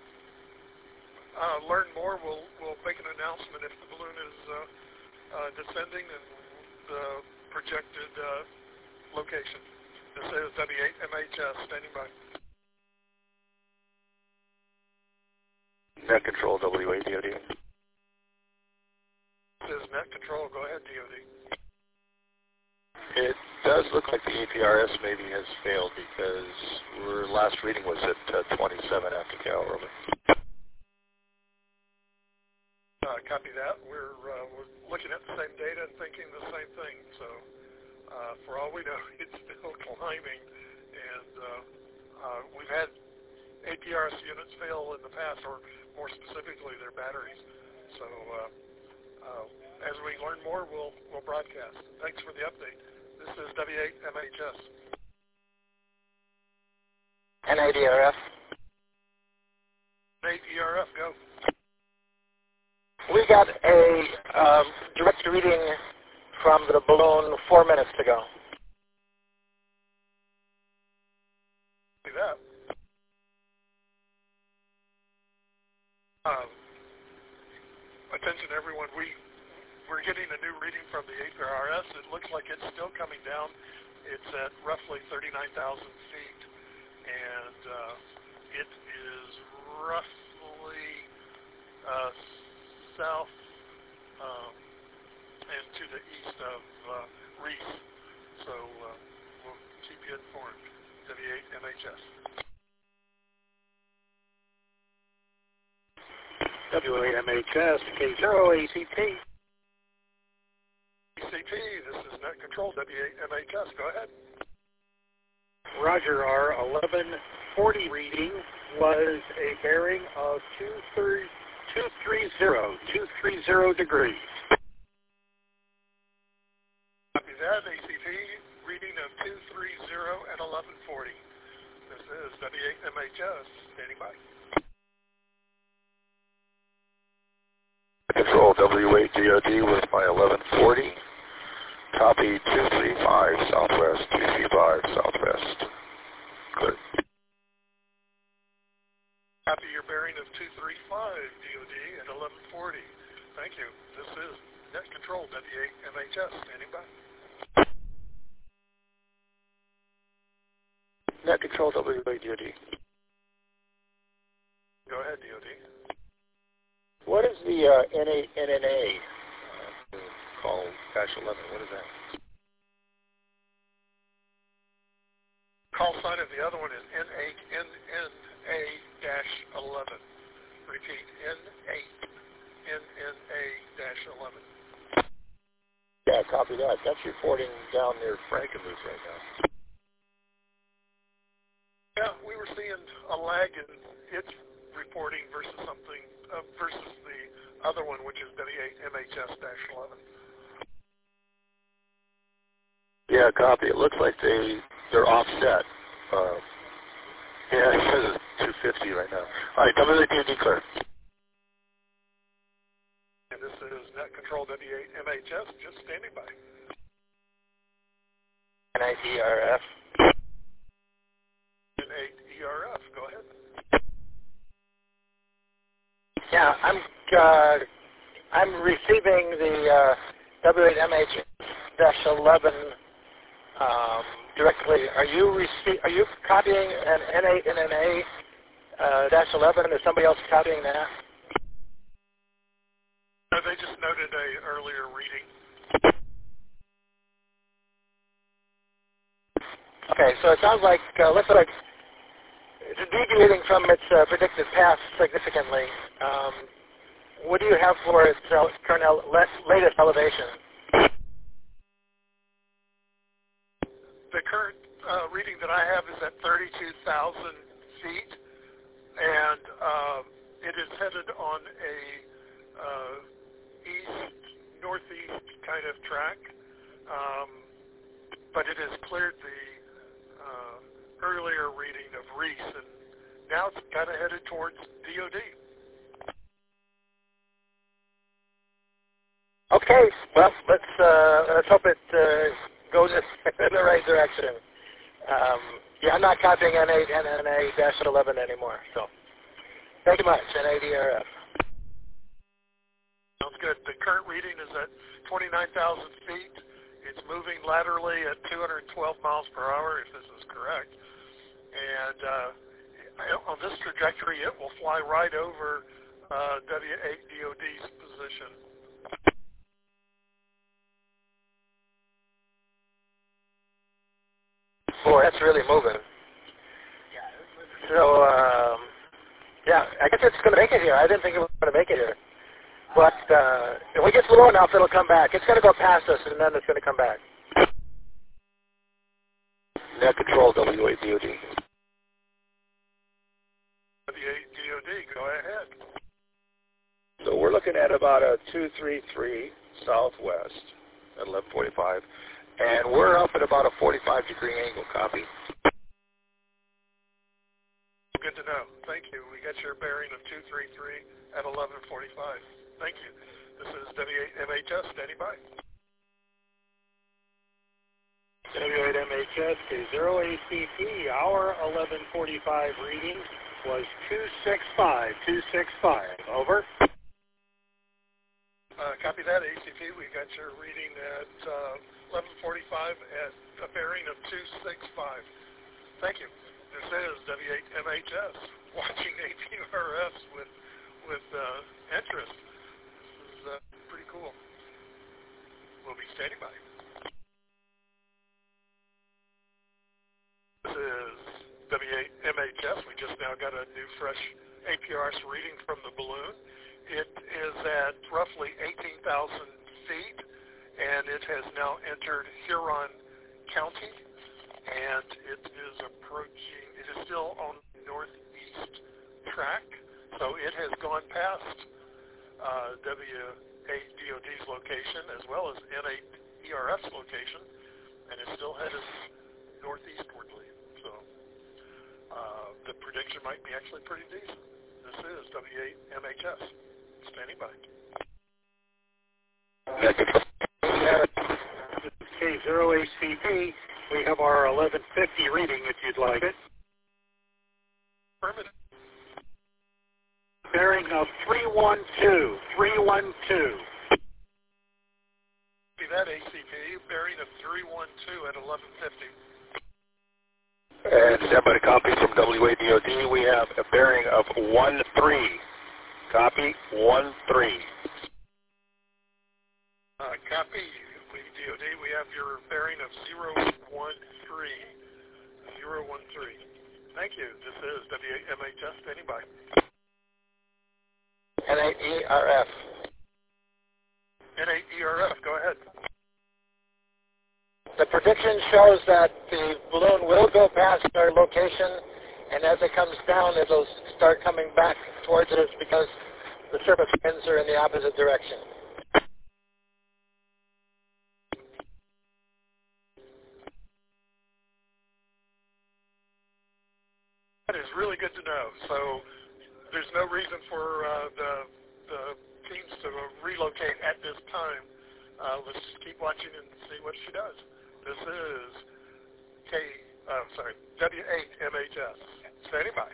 uh, learn more, we'll, we'll make an announcement if the balloon is uh, uh, descending and the projected uh, location. This is W eight M H S, standing by. Net control, W eight D O D. This is net control. Go ahead, D O D. It does look like the A P R S maybe has failed because our last reading was at uh, twenty-seven after Cal. Over. Uh, copy that. We're, uh, we're looking at the same data and thinking the same thing. So uh, for all we know, it's still climbing. And uh, uh, we've had A P R S units fail in the past, or more specifically, their batteries. So uh, uh, as we learn more, we'll, we'll broadcast. Thanks for the update. This is W eight M H S. N eight E R F. eight E R F, go. We got a um, direct reading from the balloon four minutes ago. See that. Um, attention everyone, we We're getting a new reading from the A P R S. It looks like it's still coming down. It's at roughly thirty-nine thousand feet, and uh, it is roughly uh, south um, and to the east of uh, Reese. So uh, we'll keep you informed. W eight M H S. W eight M H S K zero A C P. A C P, this is net control, W eight M H S, go ahead. Roger, our eleven forty reading was a bearing of two thirty, two thirty, two thirty degrees. Copy that, A C P, reading of two thirty at eleven forty. This is W eight M H S, standing by. Control, W eight D O D with my eleven forty. Copy two three five southwest, two three five southwest. Good. Copy your bearing of two three five D O D at eleven forty. Thank you. This is net control, W eight M H S, standing by. Net control, W eight D O D. Go ahead, D O D. What is the uh, N A N N A? Uh, call dash eleven. What is that? Call sign of the other one is N A N N A dash eleven. Repeat, N eight, N N A eleven. Yeah, copy that. That's reporting down near Frankenmuth right now. Yeah, we were seeing a lag in its reporting versus something, uh, versus the other one, which is W eight M H S eleven. Yeah, copy. It looks like they, they're offset. Uh, yeah, it says it's two fifty right now. All right, W eight D O D clear. And this is Net Control W eight M H S, just standing by. N eight E R F. N eight E R F, go ahead. Yeah, I'm uh, I'm receiving the uh, W eight M H S eleven um, directly. Are you rece- Are you copying an N eight and N A uh, dash eleven? Is somebody else copying that? No, they just noted a earlier reading. Okay, so it sounds like uh, looks like it's deviating from its uh, predicted path significantly. Um, what do you have for its uh, current ele- latest elevation? The current uh, reading that I have is at thirty-two thousand feet, and uh, it is headed on a uh, east, northeast kind of track, um, but it has cleared the uh, earlier reading of Reese, and now it's kind of headed towards D O D. Okay, well, let's uh, let's hope it uh, goes in the right direction. Um, yeah, I'm not copying N eight and N A eleven anymore, so thank you much, N eight E R F. Sounds good. The current reading is at twenty-nine thousand feet. It's moving laterally at two hundred twelve miles per hour, if this is correct. And uh, on this trajectory, it will fly right over uh, W eight D O D's position. Boy, that's really moving. So, um, yeah, I guess it's going to make it here. I didn't think it was going to make it here. But uh, if we get low enough, it'll come back. It's going to go past us, and then it's going to come back. Net Control W eight D O D. W eight D O D, go ahead. So we're looking at about a two three three southwest at eleven forty-five, and we're up at about a forty-five degree angle. Copy. Good to know. Thank you. We got your bearing of two three three at eleven forty-five. Thank you. This is W eight M H S, standing by. W eight M H S to zero A C P, our eleven forty-five reading was two six five, two six five. Over. Uh, copy that, A C P. We got your reading at uh, eleven forty-five at a bearing of two six five. Thank you. This is W eight M H S, watching A P R S with, with uh, interest. This is uh, pretty cool. We'll be standing by. This is W eight M H S. We just now got a new fresh A P R S reading from the balloon. It is at roughly eighteen thousand feet, and it has now entered Huron County, and it is approaching, it is still on the northeast track, so it has gone past uh, W eight D O D's location as well as N eight E R F's location, and is still headed northeastwardly. So uh, the prediction might be actually pretty decent. This is W eight M H S. Standing by. K zero A C P, we have our eleven fifty reading if you'd like it. Affirmative. Bearing of three one two, three one two. See that, A C P, bearing of three one two at eleven fifty. And everybody copy from W eight D O D. We have a bearing of one three. Copy, one three. Uh, copy, D O D. We have your bearing of zero one three. zero one three. Thank you. This is W eight M H S, standing by. N eight E R F. N eight E R F, go ahead. The prediction shows that the balloon will go past our location, and as it comes down, it'll start coming back towards us because the surface winds are in the opposite direction. That is really good to know. So there's no reason for uh, the, the teams to relocate at this time. Uh, let's just keep watching and see what she does. This is K, uh, sorry, W eight M H S. Standing by.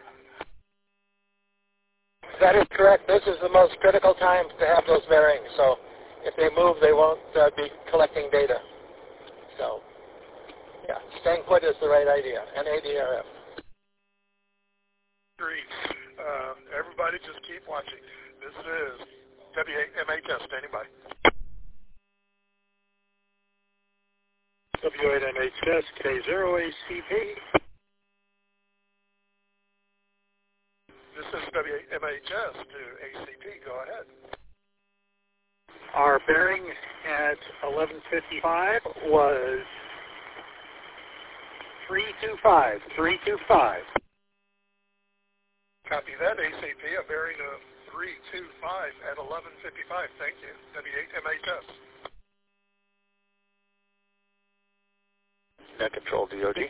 That is correct. This is the most critical time to have those bearings. So if they move, they won't uh, be collecting data. So, yeah, staying put is the right idea. N eight E R F. Agreed. Uh, everybody just keep watching. This is W eight M H S. Standing by. W eight M H S, K zero A C P. This is W eight M H S to A C P. Go ahead. Our bearing at eleven fifty-five was three two five, three two five. Copy that, A C P. A bearing of three two five at eleven fifty-five. Thank you. W eight M H S. Net Control, D O D.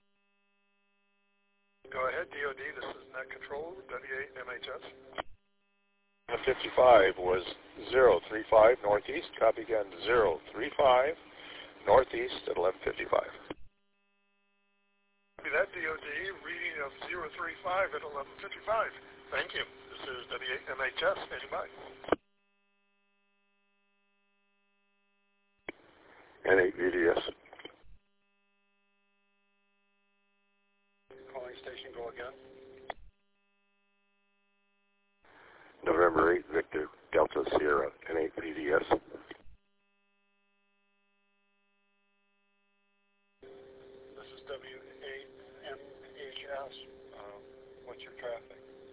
Go ahead, D O D. This is Net Control, W eight M H S. eleven fifty-five was zero three five northeast. Copy again, zero three five northeast at eleven fifty-five. Copy that, D O D. Reading of zero three five at eleven fifty-five. Thank you. This is W eight M H S. Standing by. N eight V D S. Calling station, go again. November eighth, Victor, Delta Sierra, N eight V D S. This is W eight M H S. Um, what's your traffic?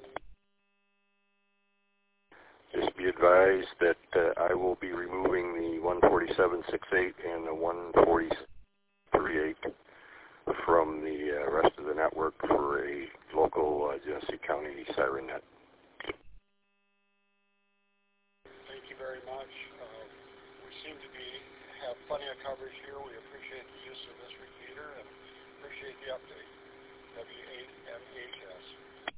Just be advised that uh, I will be removing the one forty-seven point six eight and the one forty-three point eight from the uh, rest of the network for a local uh, Genesee County siren net. Thank you very much. Uh, we seem to be have plenty of coverage here. We appreciate the use of this repeater and appreciate the update. W eight M H S.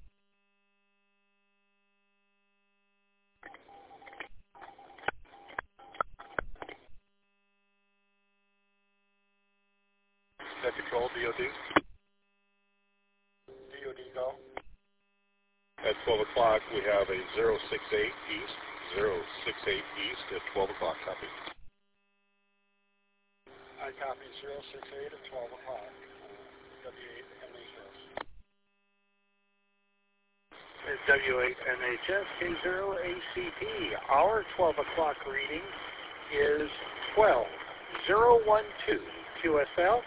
Net Control, D O D. D O D, go. At twelve o'clock, we have a zero six eight east, zero six eight east at twelve o'clock. Copy. I copy zero six eight at twelve o'clock. Uh, W eight M H S. It's W eight M H S, K zero A C P. Our twelve o'clock reading is twelve zero one two Q S L.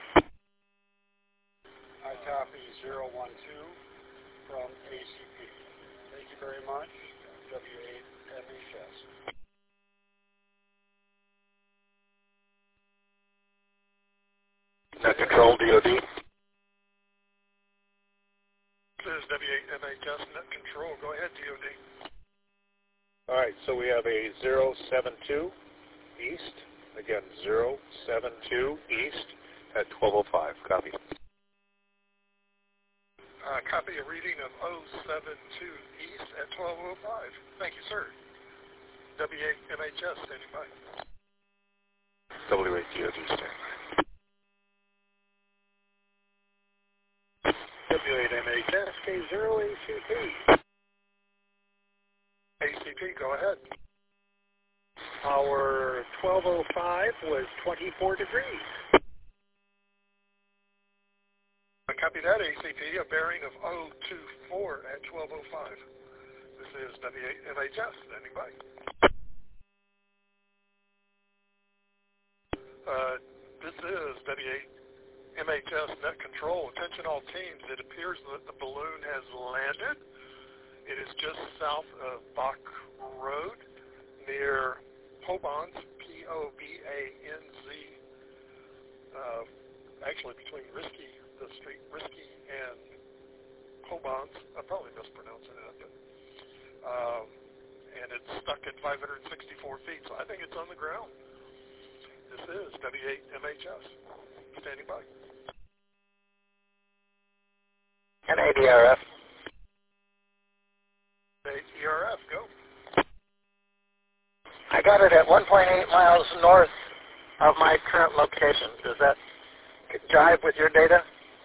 I copy zero one two from A C P. Thank you very much. W eight M H S. Net Control, D O D. This is W eight M H S Net Control. Go ahead, D O D. All right, so we have a zero seven two east. Again, zero seven two east at twelve oh five. Copy. Uh, copy a reading of zero seven two east at twelve oh five. Thank you, sir. W eight M H S, standing by. W eight D O D, standing by. W eight M H S, K zero A C P. A C P, go ahead. Our twelve oh five was twenty-four degrees. I copy that, A C P, a bearing of zero two four at twelve oh five. This is W eight M H S, standing by. Uh, this is W eight M H S Net Control. Attention all teams, it appears that the balloon has landed It is just south of Bach Road near Pobans, P O B A N Z, uh, actually between Risky, the street Risky and Pobans. I'm probably mispronouncing that, but, um, and it's stuck at five hundred sixty-four feet, so I think it's on the ground. This is W eight M H S, standing by. And A D R F. A D R F, go. I got it at one point eight miles north of my current location. Does that jive with your data?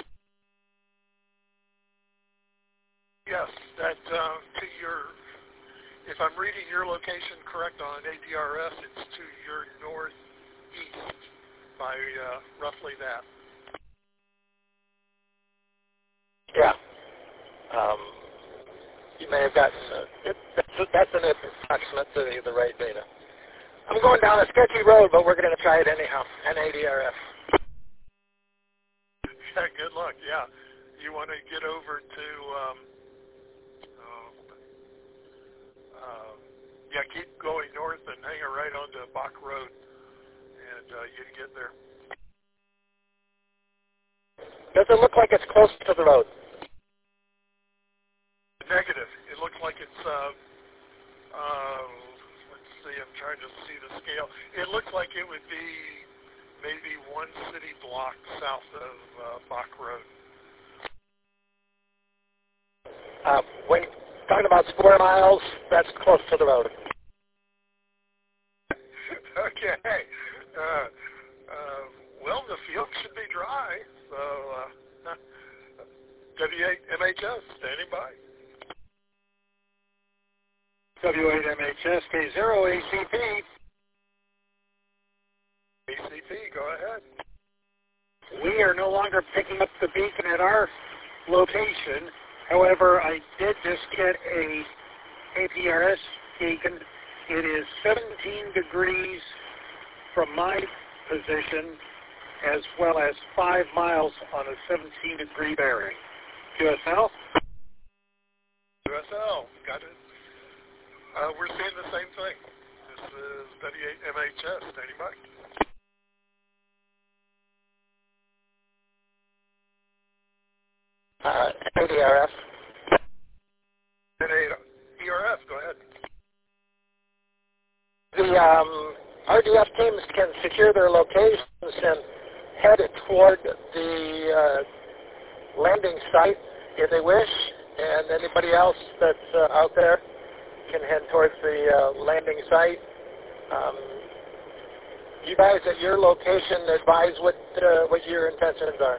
Yes, that uh, to your, if I'm reading your location correct on A D R S, it's to your northeast by uh, roughly that. Yeah. Um, you may have gotten, uh, it, that's, that's an approximate to the, the right data. I'm going down a sketchy road, but we're going to try it anyhow, an A D R F. Yeah, good luck, yeah. You want to get over to, um, uh, uh, yeah, keep going north and hang it right onto Bach Road, and uh, you get there. Does it look like it's close to the road? Negative. It looks like it's, uh, uh, let's see, I'm trying to see the scale. It looks like it would be maybe one city block south of uh, Bach Road. Uh, when talking about square miles, that's close to the road. Okay. Uh, uh, well, the field should be dry, so uh, W eight M H S, standing by. W eight M H S K zero A C P. A C P, go ahead. We are no longer picking up the beacon at our location. However, I did just get a A P R S beacon. It is seventeen degrees from my position, as well as five miles on a seventeen degree bearing. Q S L? Q S L, got it. Uh, we're seeing the same thing. This is W eight M H S, standing by. Uh, A D R F. A D R F, go ahead. The um, R D F teams can secure their locations and head toward the uh, landing site if they wish, and anybody else that's uh, out there can head towards the uh, landing site. Um, you guys at your location advise what uh, what your intentions are.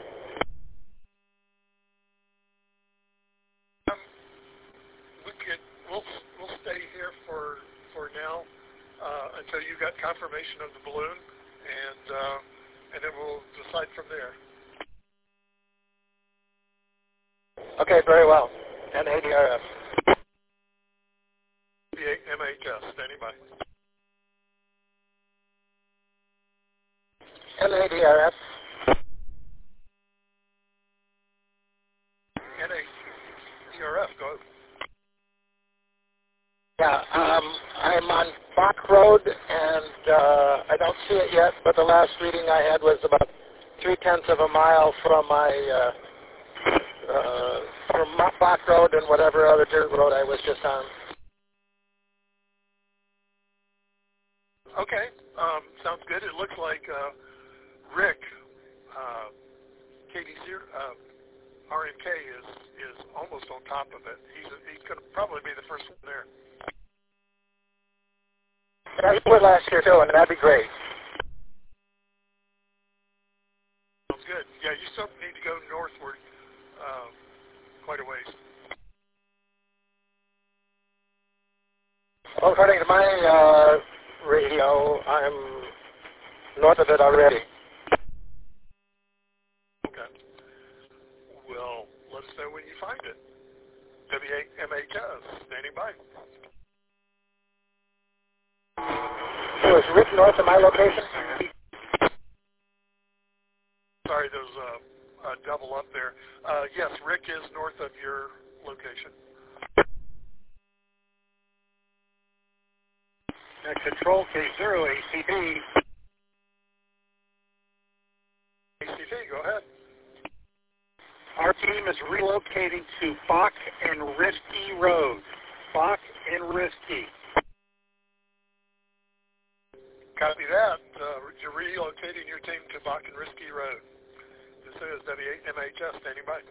Um, we could, we'll we'll stay here for for now uh, until you got confirmation of the balloon, and uh, and then we'll decide from there. Okay, very well. And A D R F. W eight M H S, standing by. And A D R F. N A D R F, go ahead. Yeah, um, I'm on Bach Road, and uh, I don't see it yet, but the last reading I had was about three-tenths of a mile from my, uh, uh, from Bach Road and whatever other dirt road I was just on. Okay, um, sounds good. It looks like uh, Rick, uh, K D zero, uh, R N K is is almost on top of it. He's he's going to probably be the first one there. Yeah, he went last year too, and that'd be great. Sounds good. Yeah, you still need to go northward uh, quite a ways. Well, according to my uh, radio, I'm north of it already. Okay. Well, let us know when you find it. W eight M H S, standing by. So is Rick north of my location? Sorry, there's a, a double up there. Uh, yes, Rick is north of your location. Net Control, K zero, A C P. A C P, go ahead. Our team is relocating to Bach and Risky Road. Bach and Risky. Copy that. Uh, you're relocating your team to Bach and Risky Road. This is W eight M H S standing by.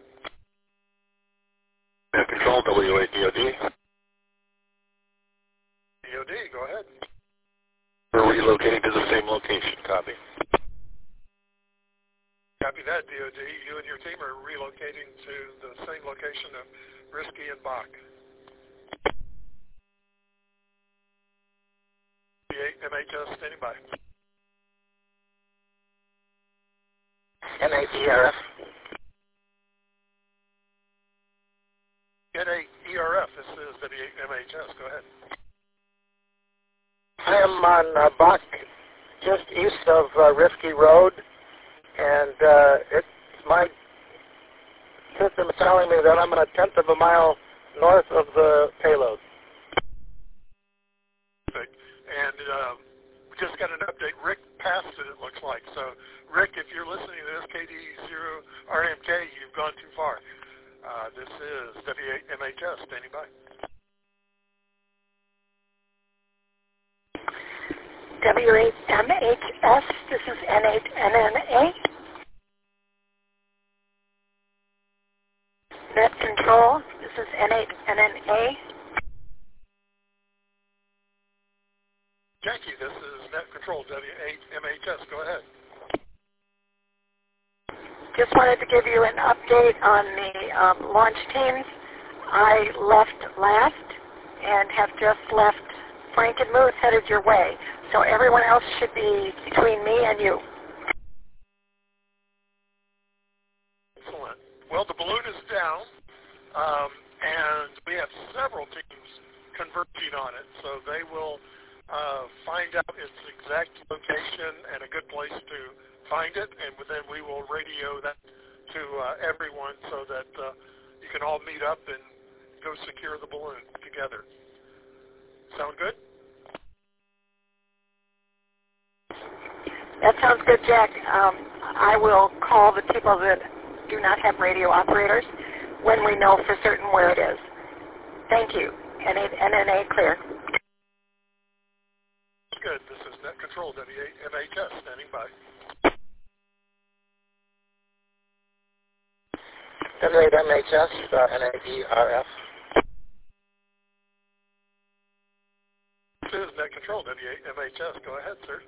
Net Control, W eight D O D. D O D, go ahead. We're relocating to the same location. Copy. Copy that, D O D. You and your team are relocating to the same location of Risky and Bach. W eight M H S standing by. N eight E R F. N eight E R F, this is W eight M H S. Go ahead. I am on uh, Bach, just east of uh, Risky Road, and uh, it's my system is telling me that I'm on a tenth of a mile north of the payload. Perfect. And uh, we just got an update. Rick passed it, it looks like. So, Rick, if you're listening to this K D zero R M K, you've gone too far. Uh, this is W eight M H S standing by. W eight M H S, this is N eight N N A. Net Control, this is N eight N N A. Jackie, this is Net Control, W eight M H S. Go ahead. Just wanted to give you an update on the um, launch teams. I left last and have just left. Frank and Moose headed your way. So everyone else should be between me and you. Excellent. Well, the balloon is down, um, and we have several teams converging on it. So they will uh, find out its exact location and a good place to find it, and then we will radio that to uh, everyone so that uh, you can all meet up and go secure the balloon together. Sound good? That sounds good, Jack. Um, I will call the people that do not have radio operators when we know for certain where it is. Thank you. N eight N N A clear. Good. This is Net Control, W eight M H S, standing by. W eight M H S, uh, N eight E R F. This is Net Control, W eight M H S. Go ahead, sir.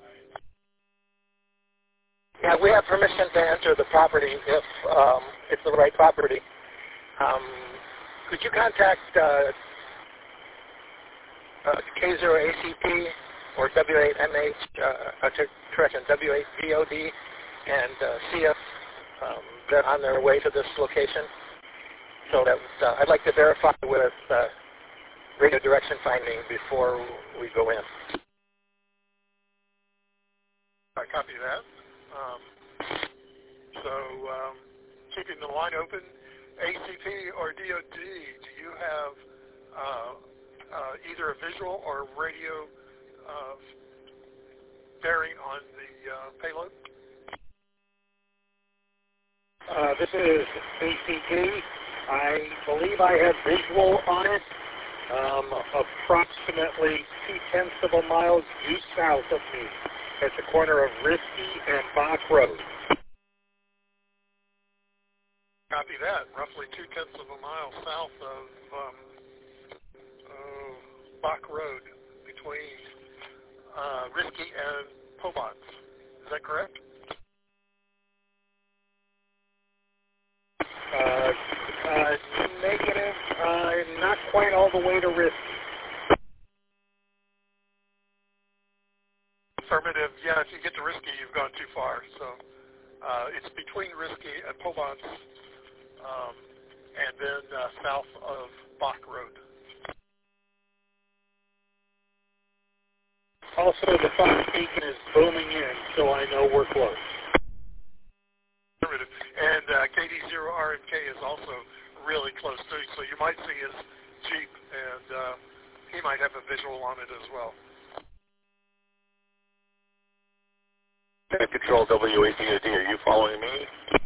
Yeah, we have permission to enter the property if um, it's the right property. Um, could you contact uh, uh, K zero A C P or W eight M H, uh, uh, correction, W eight D O D, and uh, see if um, they're on their way to this location? So that uh, I'd like to verify with uh, radio direction finding before we go in. I copy that. Um, so um, keeping the line open, A C P or D O D, do you have uh, uh, either a visual or radio uh, bearing on the uh, payload? Uh, this is A C P. I believe I have visual on it. Um, approximately two-tenths of a mile due south of me at the corner of Risky and Bach Road. Copy that. Roughly two-tenths of a mile south of um, uh, Bach Road between uh, Risky and Pobons. Is that correct? Uh, uh, negative, uh, not quite all the way to Risky. Affirmative. Yeah, if you get to Risky, you've gone too far. So uh, it's between Risky and Pobons, um, and then uh, south of Bach Road. Also, the phone beacon is booming in, so I know we're close. Affirmative. And uh, K D zero R M K is also really close too, so you might see his Jeep, and uh, he might have a visual on it as well. Net Control W A D O D, are you following me?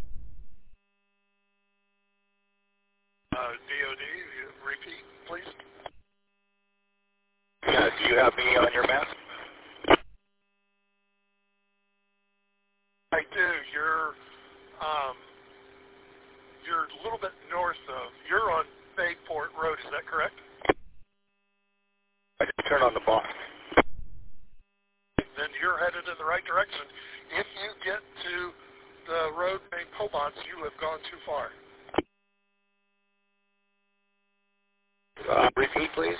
Uh, D O D, repeat, please. Yeah, do you have me on your map? I do. You're, um, you're a little bit north of, you're on Bayport Road, is that correct? I just turned on the box. Then you're headed in the right direction. If you get to the road named Pobons, you have gone too far. Uh, repeat, please.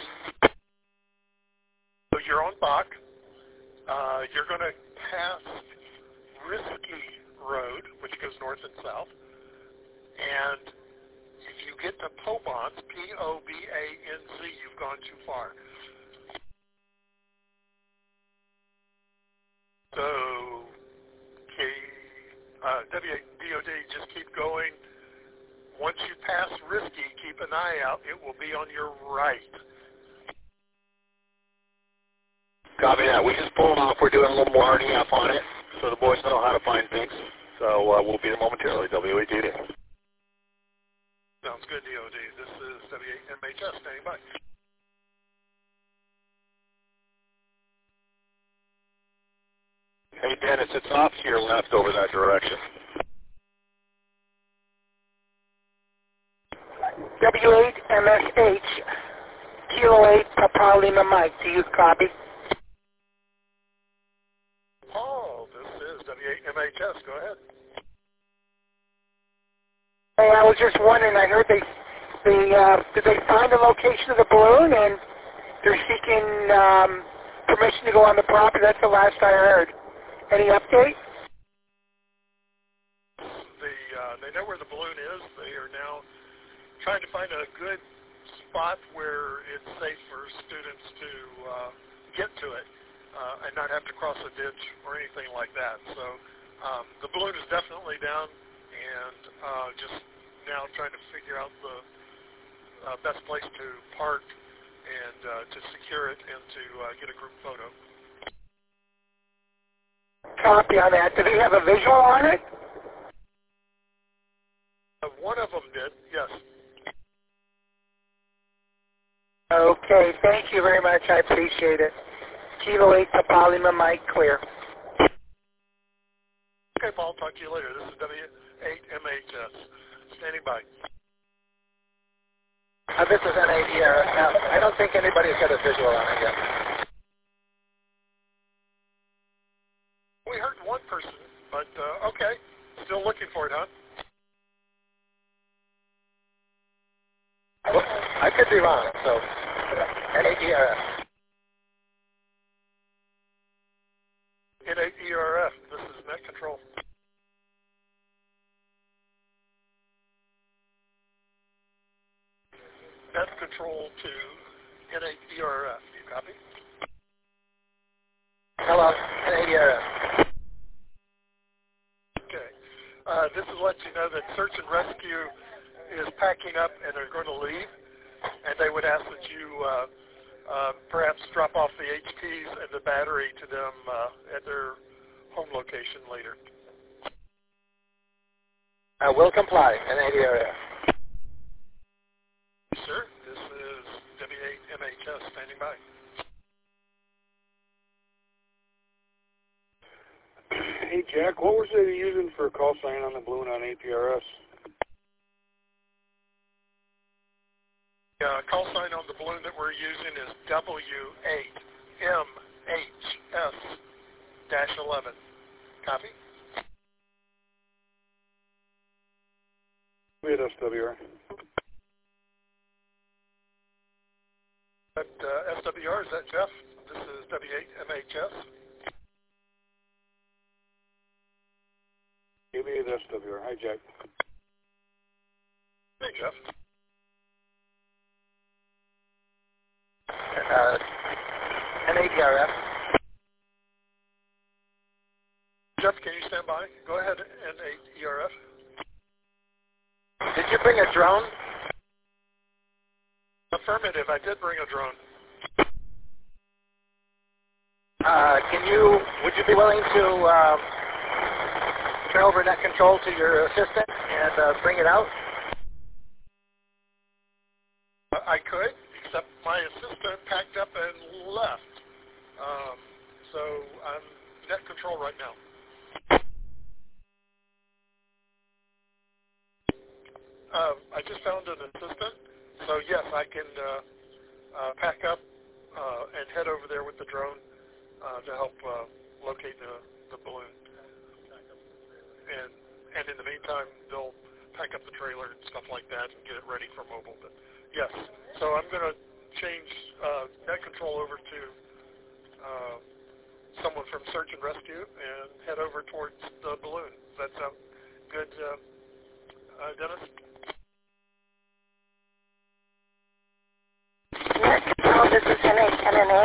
So you're on Bach. Uh, you're going to pass Risky Road, which goes north and south. And if you get to Pobons, P O B A N Z, you've gone too far. So, K, uh, W A D O D, just keep going. Once you pass Risky, keep an eye out. It will be on your right. Copy that. We just pulled off. We're doing a little more R D F on it, so the boys know how to find things. So uh, we'll be there momentarily. W A D O D. Sounds good, D O D. This is W eight M H S standing by. Hey, Dennis, it's off to your left over that direction. W eight M S H, Kilo eight, Papa Lima Mike. Do you copy? Oh, this is W eight M H S. Go ahead. Hey, I was just wondering, I heard they, they uh, did they find the location of the balloon, and they're seeking um, permission to go on the property. That's the last I heard. Any update? The, uh, they know where the balloon is. They are now trying to find a good spot where it's safe for students to uh, get to it uh, and not have to cross a ditch or anything like that. So um, the balloon is definitely down, and uh, just now trying to figure out the uh, best place to park and uh, to secure it and to uh, get a group photo. Copy on that. Do they have a visual on it? Uh, one of them did, yes. Okay, thank you very much. I appreciate it. Kilo eight, Papa Lima Mike, clear. Okay, Paul, talk to you later. This is W eight M H S. Standing by. Uh, this is N A D R. Now, I don't think anybody's got a visual on it yet. We heard one person, but uh, okay. Still looking for it, huh? Well, I could be wrong, so N A D R F. N A D R F, this is Net Control. Net Control to N A D R F, you copy? Hello, N A D R F. Okay. Uh, this is let you know that search and rescue is packing up and are going to leave, and they would ask that you uh, uh, perhaps drop off the H Ps and the battery to them uh, at their home location later. I will comply, N A D R F. Sir, this is W eight M H S standing by. Hey, Jack, what was they using for a call sign on the balloon on A P R S? The uh, call sign on the balloon that we're using is W eight M H S eleven. Copy? We had S W R. But, uh, S W R, is that Jeff? This is W eight M H S. Give me the S W R. Hi, Jack. Hey, Jeff. Uh, N A D R F. Jeff, can you stand by? Go ahead, N A D R F. Did you bring a drone? Affirmative, I did bring a drone. Uh, can you, would you be willing to uh, turn over net control to your assistant and uh, bring it out? I could, except my assistant packed up and left. Um, so I'm net control right now. Uh, I just found an assistant, so yes, I can uh, uh, pack up uh, and head over there with the drone uh, to help uh, locate the, the balloon. And and in the meantime, they'll pack up the trailer and stuff like that and get it ready for mobile. But yes, so I'm going to change uh, net control over to uh, someone from search and rescue and head over towards the balloon. Does that sound good, uh, uh, Dennis? Oh, this is N eight N N A.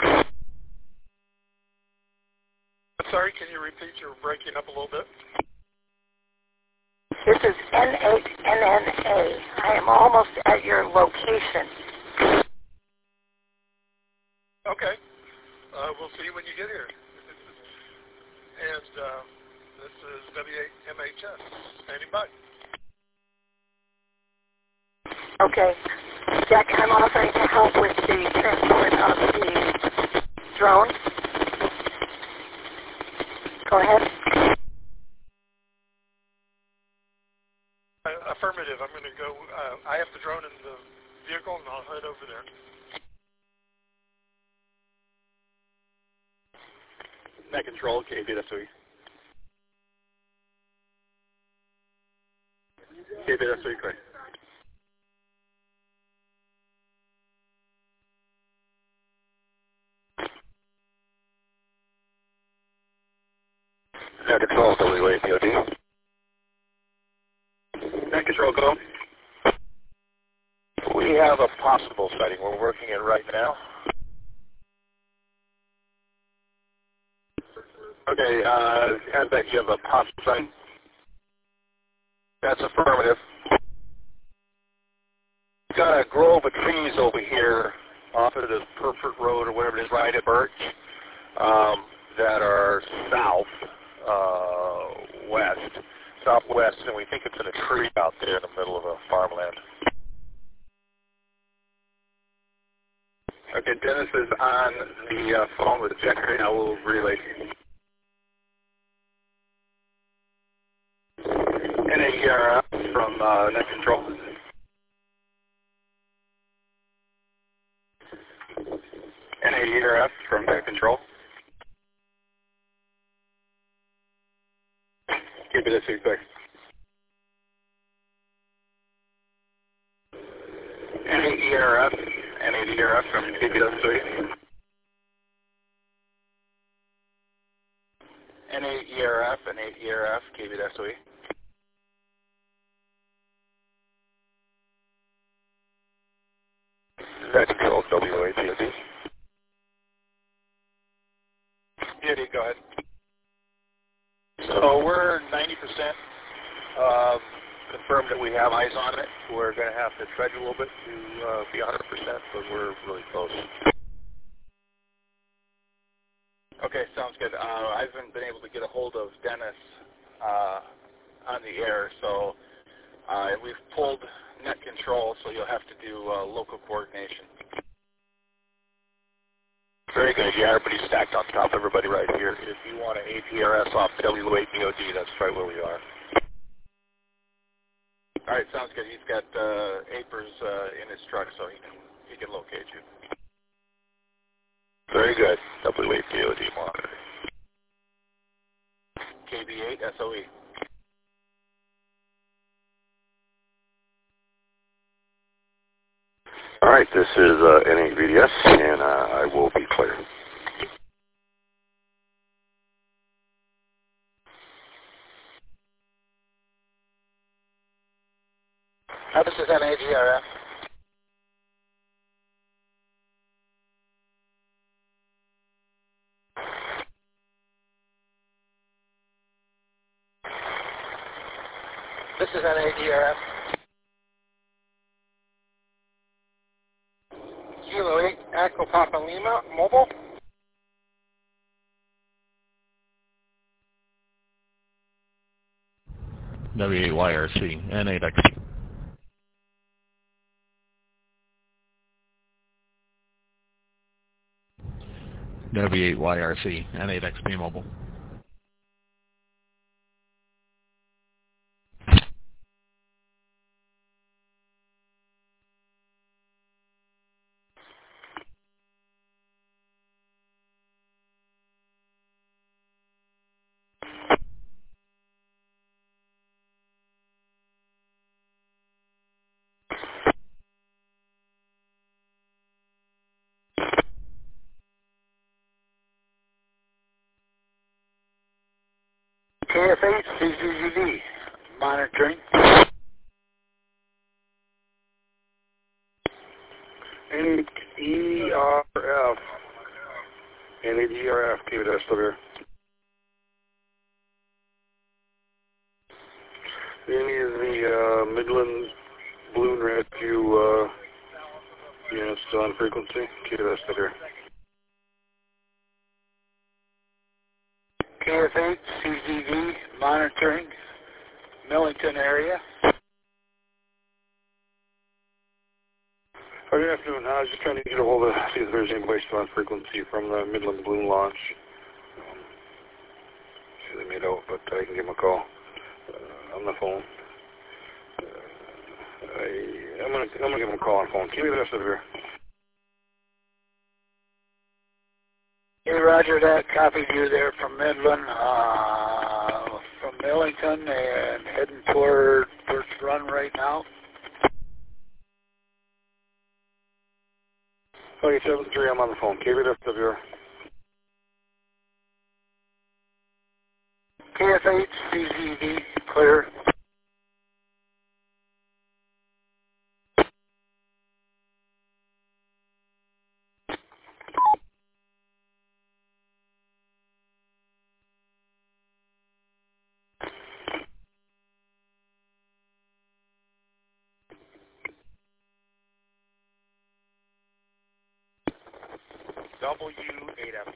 I'm sorry, can you repeat? You're breaking up a little bit. This is N eight N N A. I am almost at your location. Okay. Uh, we'll see you when you get here. And uh, this is W eight M H S. Standing by. Okay. Jack, I'm offering to help with the transport of the drone. Go ahead. Uh, affirmative. I'm going to go. Uh, I have the drone in the vehicle, and I'll head over there. Net control, K B S O E. K B S O E, correct. Net control, W eight D O D. Net control, go. We have a possible sighting. We're working it right now. Okay, uh, has that you have a possible sighting? That's affirmative. We've got a grove of trees over here off of this Purford Road or whatever it is, right at Birch, um, that are south, uh, west, southwest, and we think it's in a tree out there in the middle of a farmland. Okay, Dennis is on the uh, phone with Jack right now. We'll relay. N A E R F from uh, Net Control. N A E R F from Net Control. Keep it as you quick. N A E R F, N A E R F from K B S O E. N A E R F, N A E R F, K B S O E. Net control, W eight D O D. D O D, go ahead. So we're ninety percent um, confirmed that we have eyes on it. We're going to have to trudge a little bit to uh, be one hundred percent, but we're really close. Okay, sounds good. Uh, I haven't been able to get a hold of Dennis uh, on the air, so uh, we've pulled net control, so you'll have to do uh, local coordination. Very good. Yeah, everybody's stacked on top of everybody right here. If you want an A P R S off W eight D O D, that's right where we are. All right, sounds good. He's got uh, A P R S uh, in his truck, so he can he can locate you. Very good. W eight D O D monitor. K B eight S O E. All right, this is uh, N eight V D S, and uh, I will be clear. Uh, this is N A G R F. This is N A D R F. Kilo eight, Echo Papa Lima, mobile. W eight Y R C, N eight X P. W eight Y R C, N eight X P Mobile. K F H C Z Z V, monitoring. N E R F. N E R F, keep it S W. Any of the uh, Midland Balloon Rescue uh, units still on frequency? Keep it S W. K F H C Z V, monitoring, Millington area. Oh, good afternoon. I was just trying to get a hold of, see if there's anybody still on frequency from the Midland Balloon launch. Um, see they made out, but I can give them a call uh, on the phone. Uh, I, I'm gonna, I'm gonna give them a call on the phone. Keep me the rest of here. Hey, Roger that. Copied you there from Midland, uh, from Millington, and heading toward Birch Run right now. Okay, seven three, I'm on the phone. Keep it up, W R. K F H C Z V, clear. W eight M.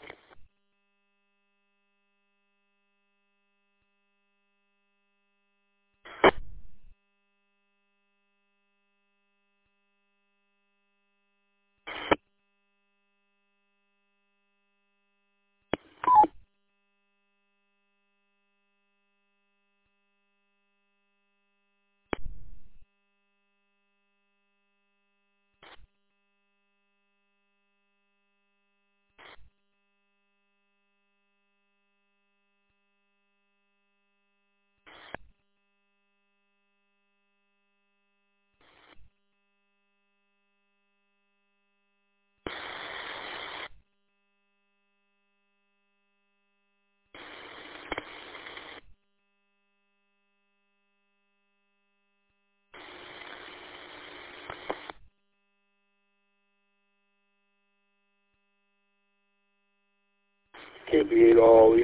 K B eight Ollie.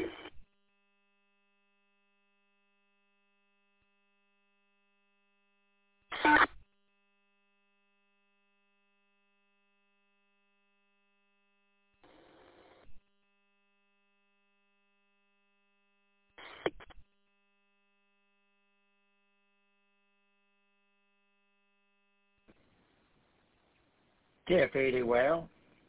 K F eighty well.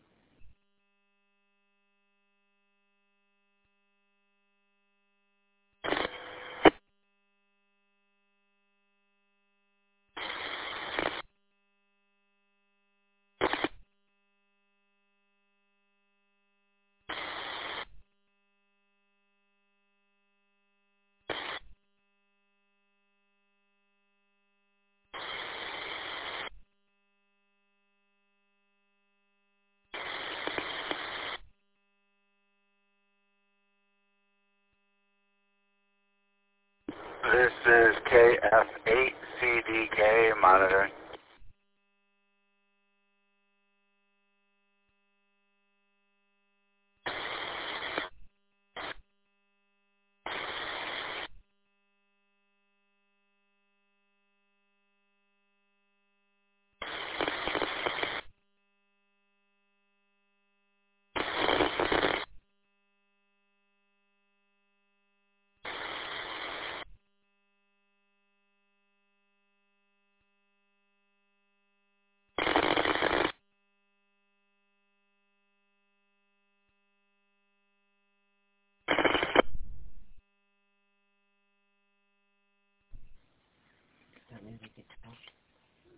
This is K F eight C D K monitoring.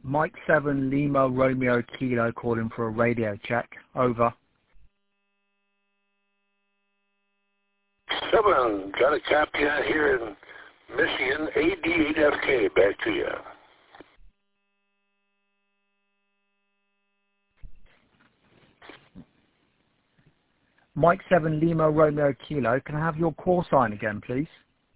Mike seven Lima Romeo Kilo calling for a radio check. Over. seven, got a copy out here in Michigan, A D eight F K, back to you. Mike seven Lima Romeo Kilo, can I have your call sign again, please?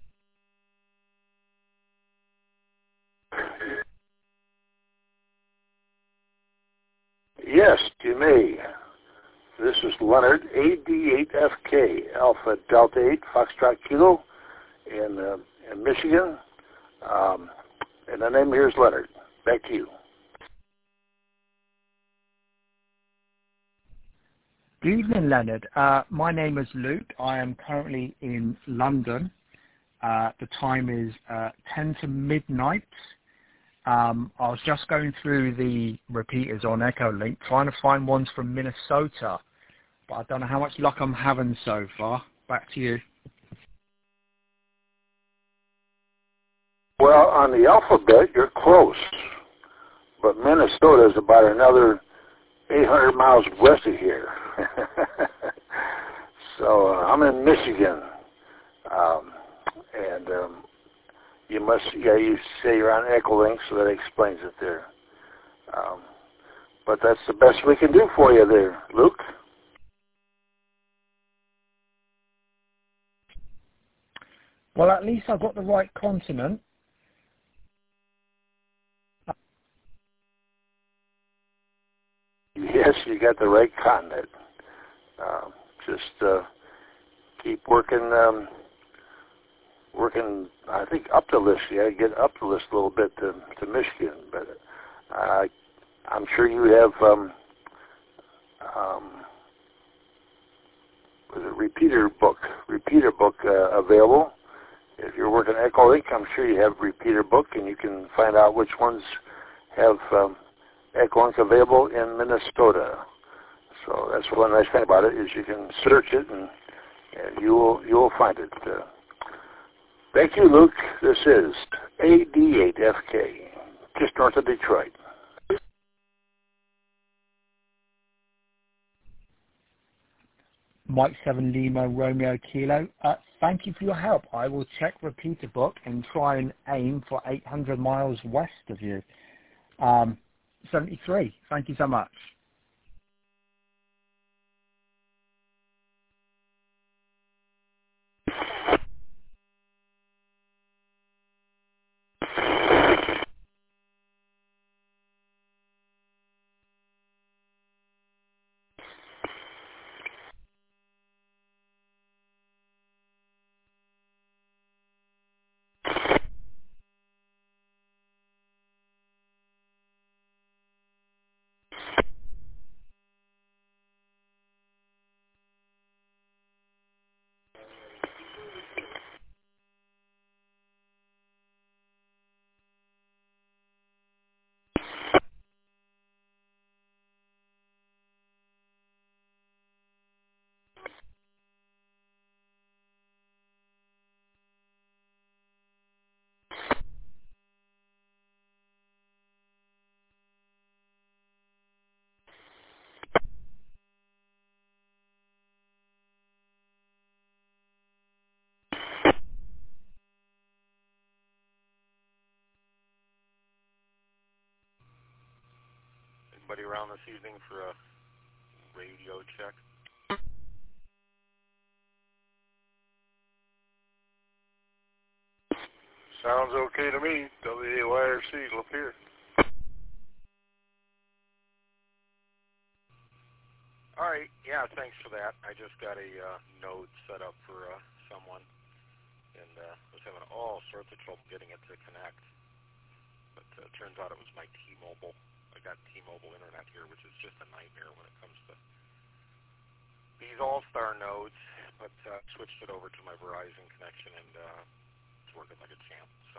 Yes, you may. This is Leonard, A D eight F K, Alpha Delta eight, Foxtrot Kilo, in, uh, in Michigan. Um, and the name here is Leonard. Back to you. Good evening, Leonard. Uh, my name is Luke. I am currently in London. Uh, the time is uh, ten to midnight. Um, I was just going through the repeaters on Echolink, trying to find ones from Minnesota, but I don't know how much luck I'm having so far. Back to you. Well, on the alphabet, you're close, but Minnesota is about another eight hundred miles west of here. So uh, I'm in Michigan, um, and um, you must, yeah, you say you're on Echolink, so that explains it there. Um, but that's the best we can do for you there, Luke. Well, at least I got the right continent. Yes, you got the right continent. Uh, just uh, keep working, um, working. I think up the list. Yeah, get up the list a little bit to, to Michigan, but uh, I'm sure you have um, um, was it repeater book, repeater book uh, available. If you're working Echolink, I'm sure you have repeater book, and you can find out which ones have um, Echolink available in Minnesota. So that's one nice thing about it, is you can search it and, and you will you will find it. Uh, thank you, Luke. This is A D eight F K, just north of Detroit. Mike seven Lima Romeo Kilo. Uh, thank you for your help. I will check repeater book and try and aim for eight hundred miles west of you. Um, seventy-three. Thank you so much. Anybody around this evening for a radio check? Sounds okay to me. W A Y R C, Lapeer. All right, yeah, thanks for that. I just got a uh, node set up for uh, someone, and uh, was having all sorts of trouble getting it to connect. But uh, it turns out it was my T-Mobile. I got T-Mobile internet here, which is just a nightmare when it comes to these All-Star nodes. But uh, switched it over to my Verizon connection, and uh, it's working like a champ. So,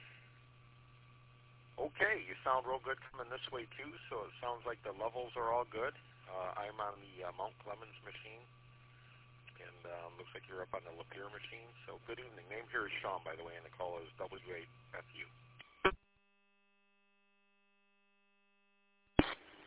okay, you sound real good coming this way too. So it sounds like the levels are all good. Uh, I'm on the uh, Mount Clemens machine, and uh, looks like you're up on the Lapeer machine. So good evening. Name here is Sean, by the way, and the call is W eight F U.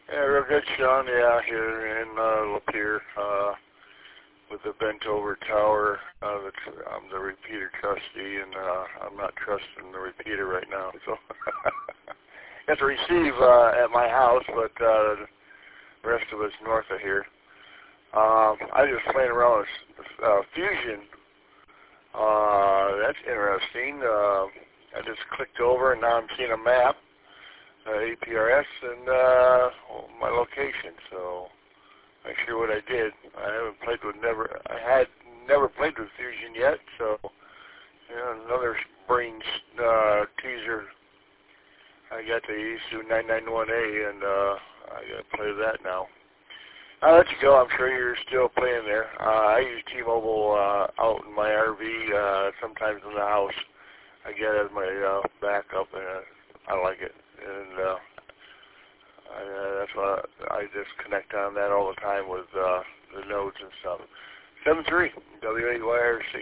Yeah, real good, Sean. Yeah, here in uh, Lapeer uh, with the bent-over tower. Uh, the tr- I'm the repeater trustee, and uh, I'm not trusting the repeater right now. So I have to receive uh, at my house, but uh, the rest of it's north of here. Um, I was just playing around with uh, Fusion. Uh, that's interesting. Uh, I just clicked over, and now I'm seeing a map, uh, A P R S, and uh, my location. So I'm sure what I did. I haven't played with never. I had never played with Fusion yet. So you know, another brain uh, teaser. I got the E S U nine ninety-one A, and uh, I got to play that now. I'll let you go. I'm sure you're still playing there. Uh, I use T-Mobile uh, out in my R V, uh, sometimes in the house. I get it as my uh, backup, and uh, I like it. And uh, I, uh, that's why I just connect on that all the time with uh, the nodes and stuff. seven three W eight Y R C.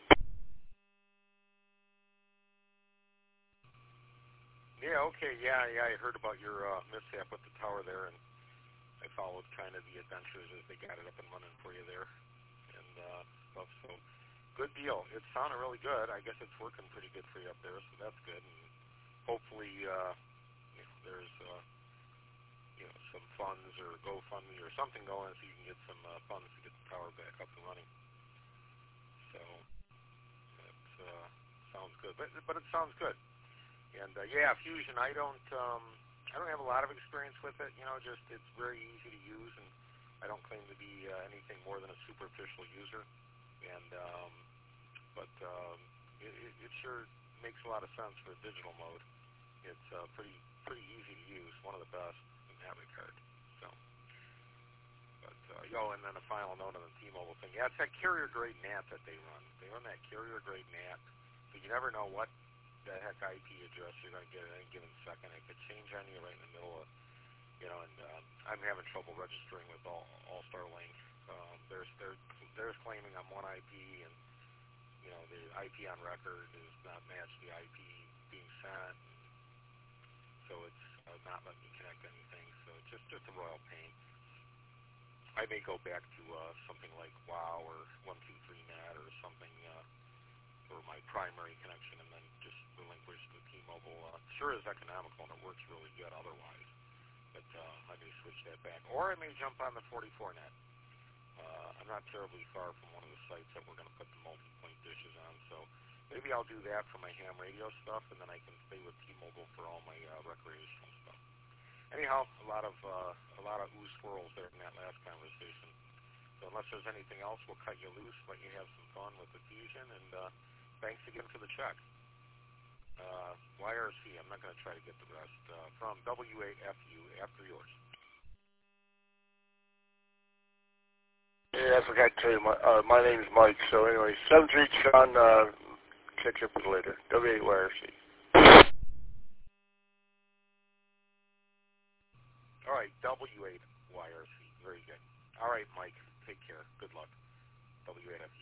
Yeah, okay, yeah, yeah, I heard about your uh, mishap with the tower there, and I followed kind of the adventures as they got it up and running for you there and uh, stuff. So good deal. It sounded really good. I guess it's working pretty good for you up there, so that's good. And hopefully, uh, you know, there's uh, you know some funds or GoFundMe or something going so you can get some uh, funds to get the tower back up and running. So that uh, sounds good. But but it sounds good. And uh, yeah, Fusion. I don't. Um, I don't have a lot of experience with it, you know, just it's very easy to use, and I don't claim to be uh, anything more than a superficial user, and um, but um, it, it, it sure makes a lot of sense for digital mode. It's uh, pretty pretty easy to use, one of the best in that regard. So, but uh, oh, and then a final note on the T-Mobile thing. Yeah, it's that carrier-grade N A T that they run. They run that carrier-grade N A T, so you never know what the heck I P address you're going to get at any given second. It could change on you right in the middle of, you know, and um, I'm having trouble registering with all, all Starlink. Um, there's, they're, they're claiming I'm one I P, and, you know, the I P on record does not match the I P being sent, and so it's uh, not letting me connect anything, so it's just, just a royal pain. I may go back to uh, something like WOW or one two three net or something uh, for my primary connection, and then just relinquish the T-Mobile. Uh, sure is economical, and it works really good otherwise, but uh, I may switch that back. Or I may jump on the forty-four net. Uh, I'm not terribly far from one of the sites that we're going to put the multi-point dishes on, so maybe I'll do that for my ham radio stuff, and then I can stay with T-Mobile for all my uh, recreational stuff. Anyhow, a lot of uh, a lot of ooze swirls there in that last conversation. So unless there's anything else, we'll cut you loose, let you have some fun with the Fusion, and uh, thanks again for the check. Uh, Y R C, I'm not going to try to get the rest. Uh, from W A F U, after yours. Yeah, I forgot to tell you, my, uh, my name is Mike. So anyway, seven three Sean, uh, catch up with you later. W eight Y R C. All right, W eight Y R C, very good. All right, Mike, take care. Good luck. W eight F U.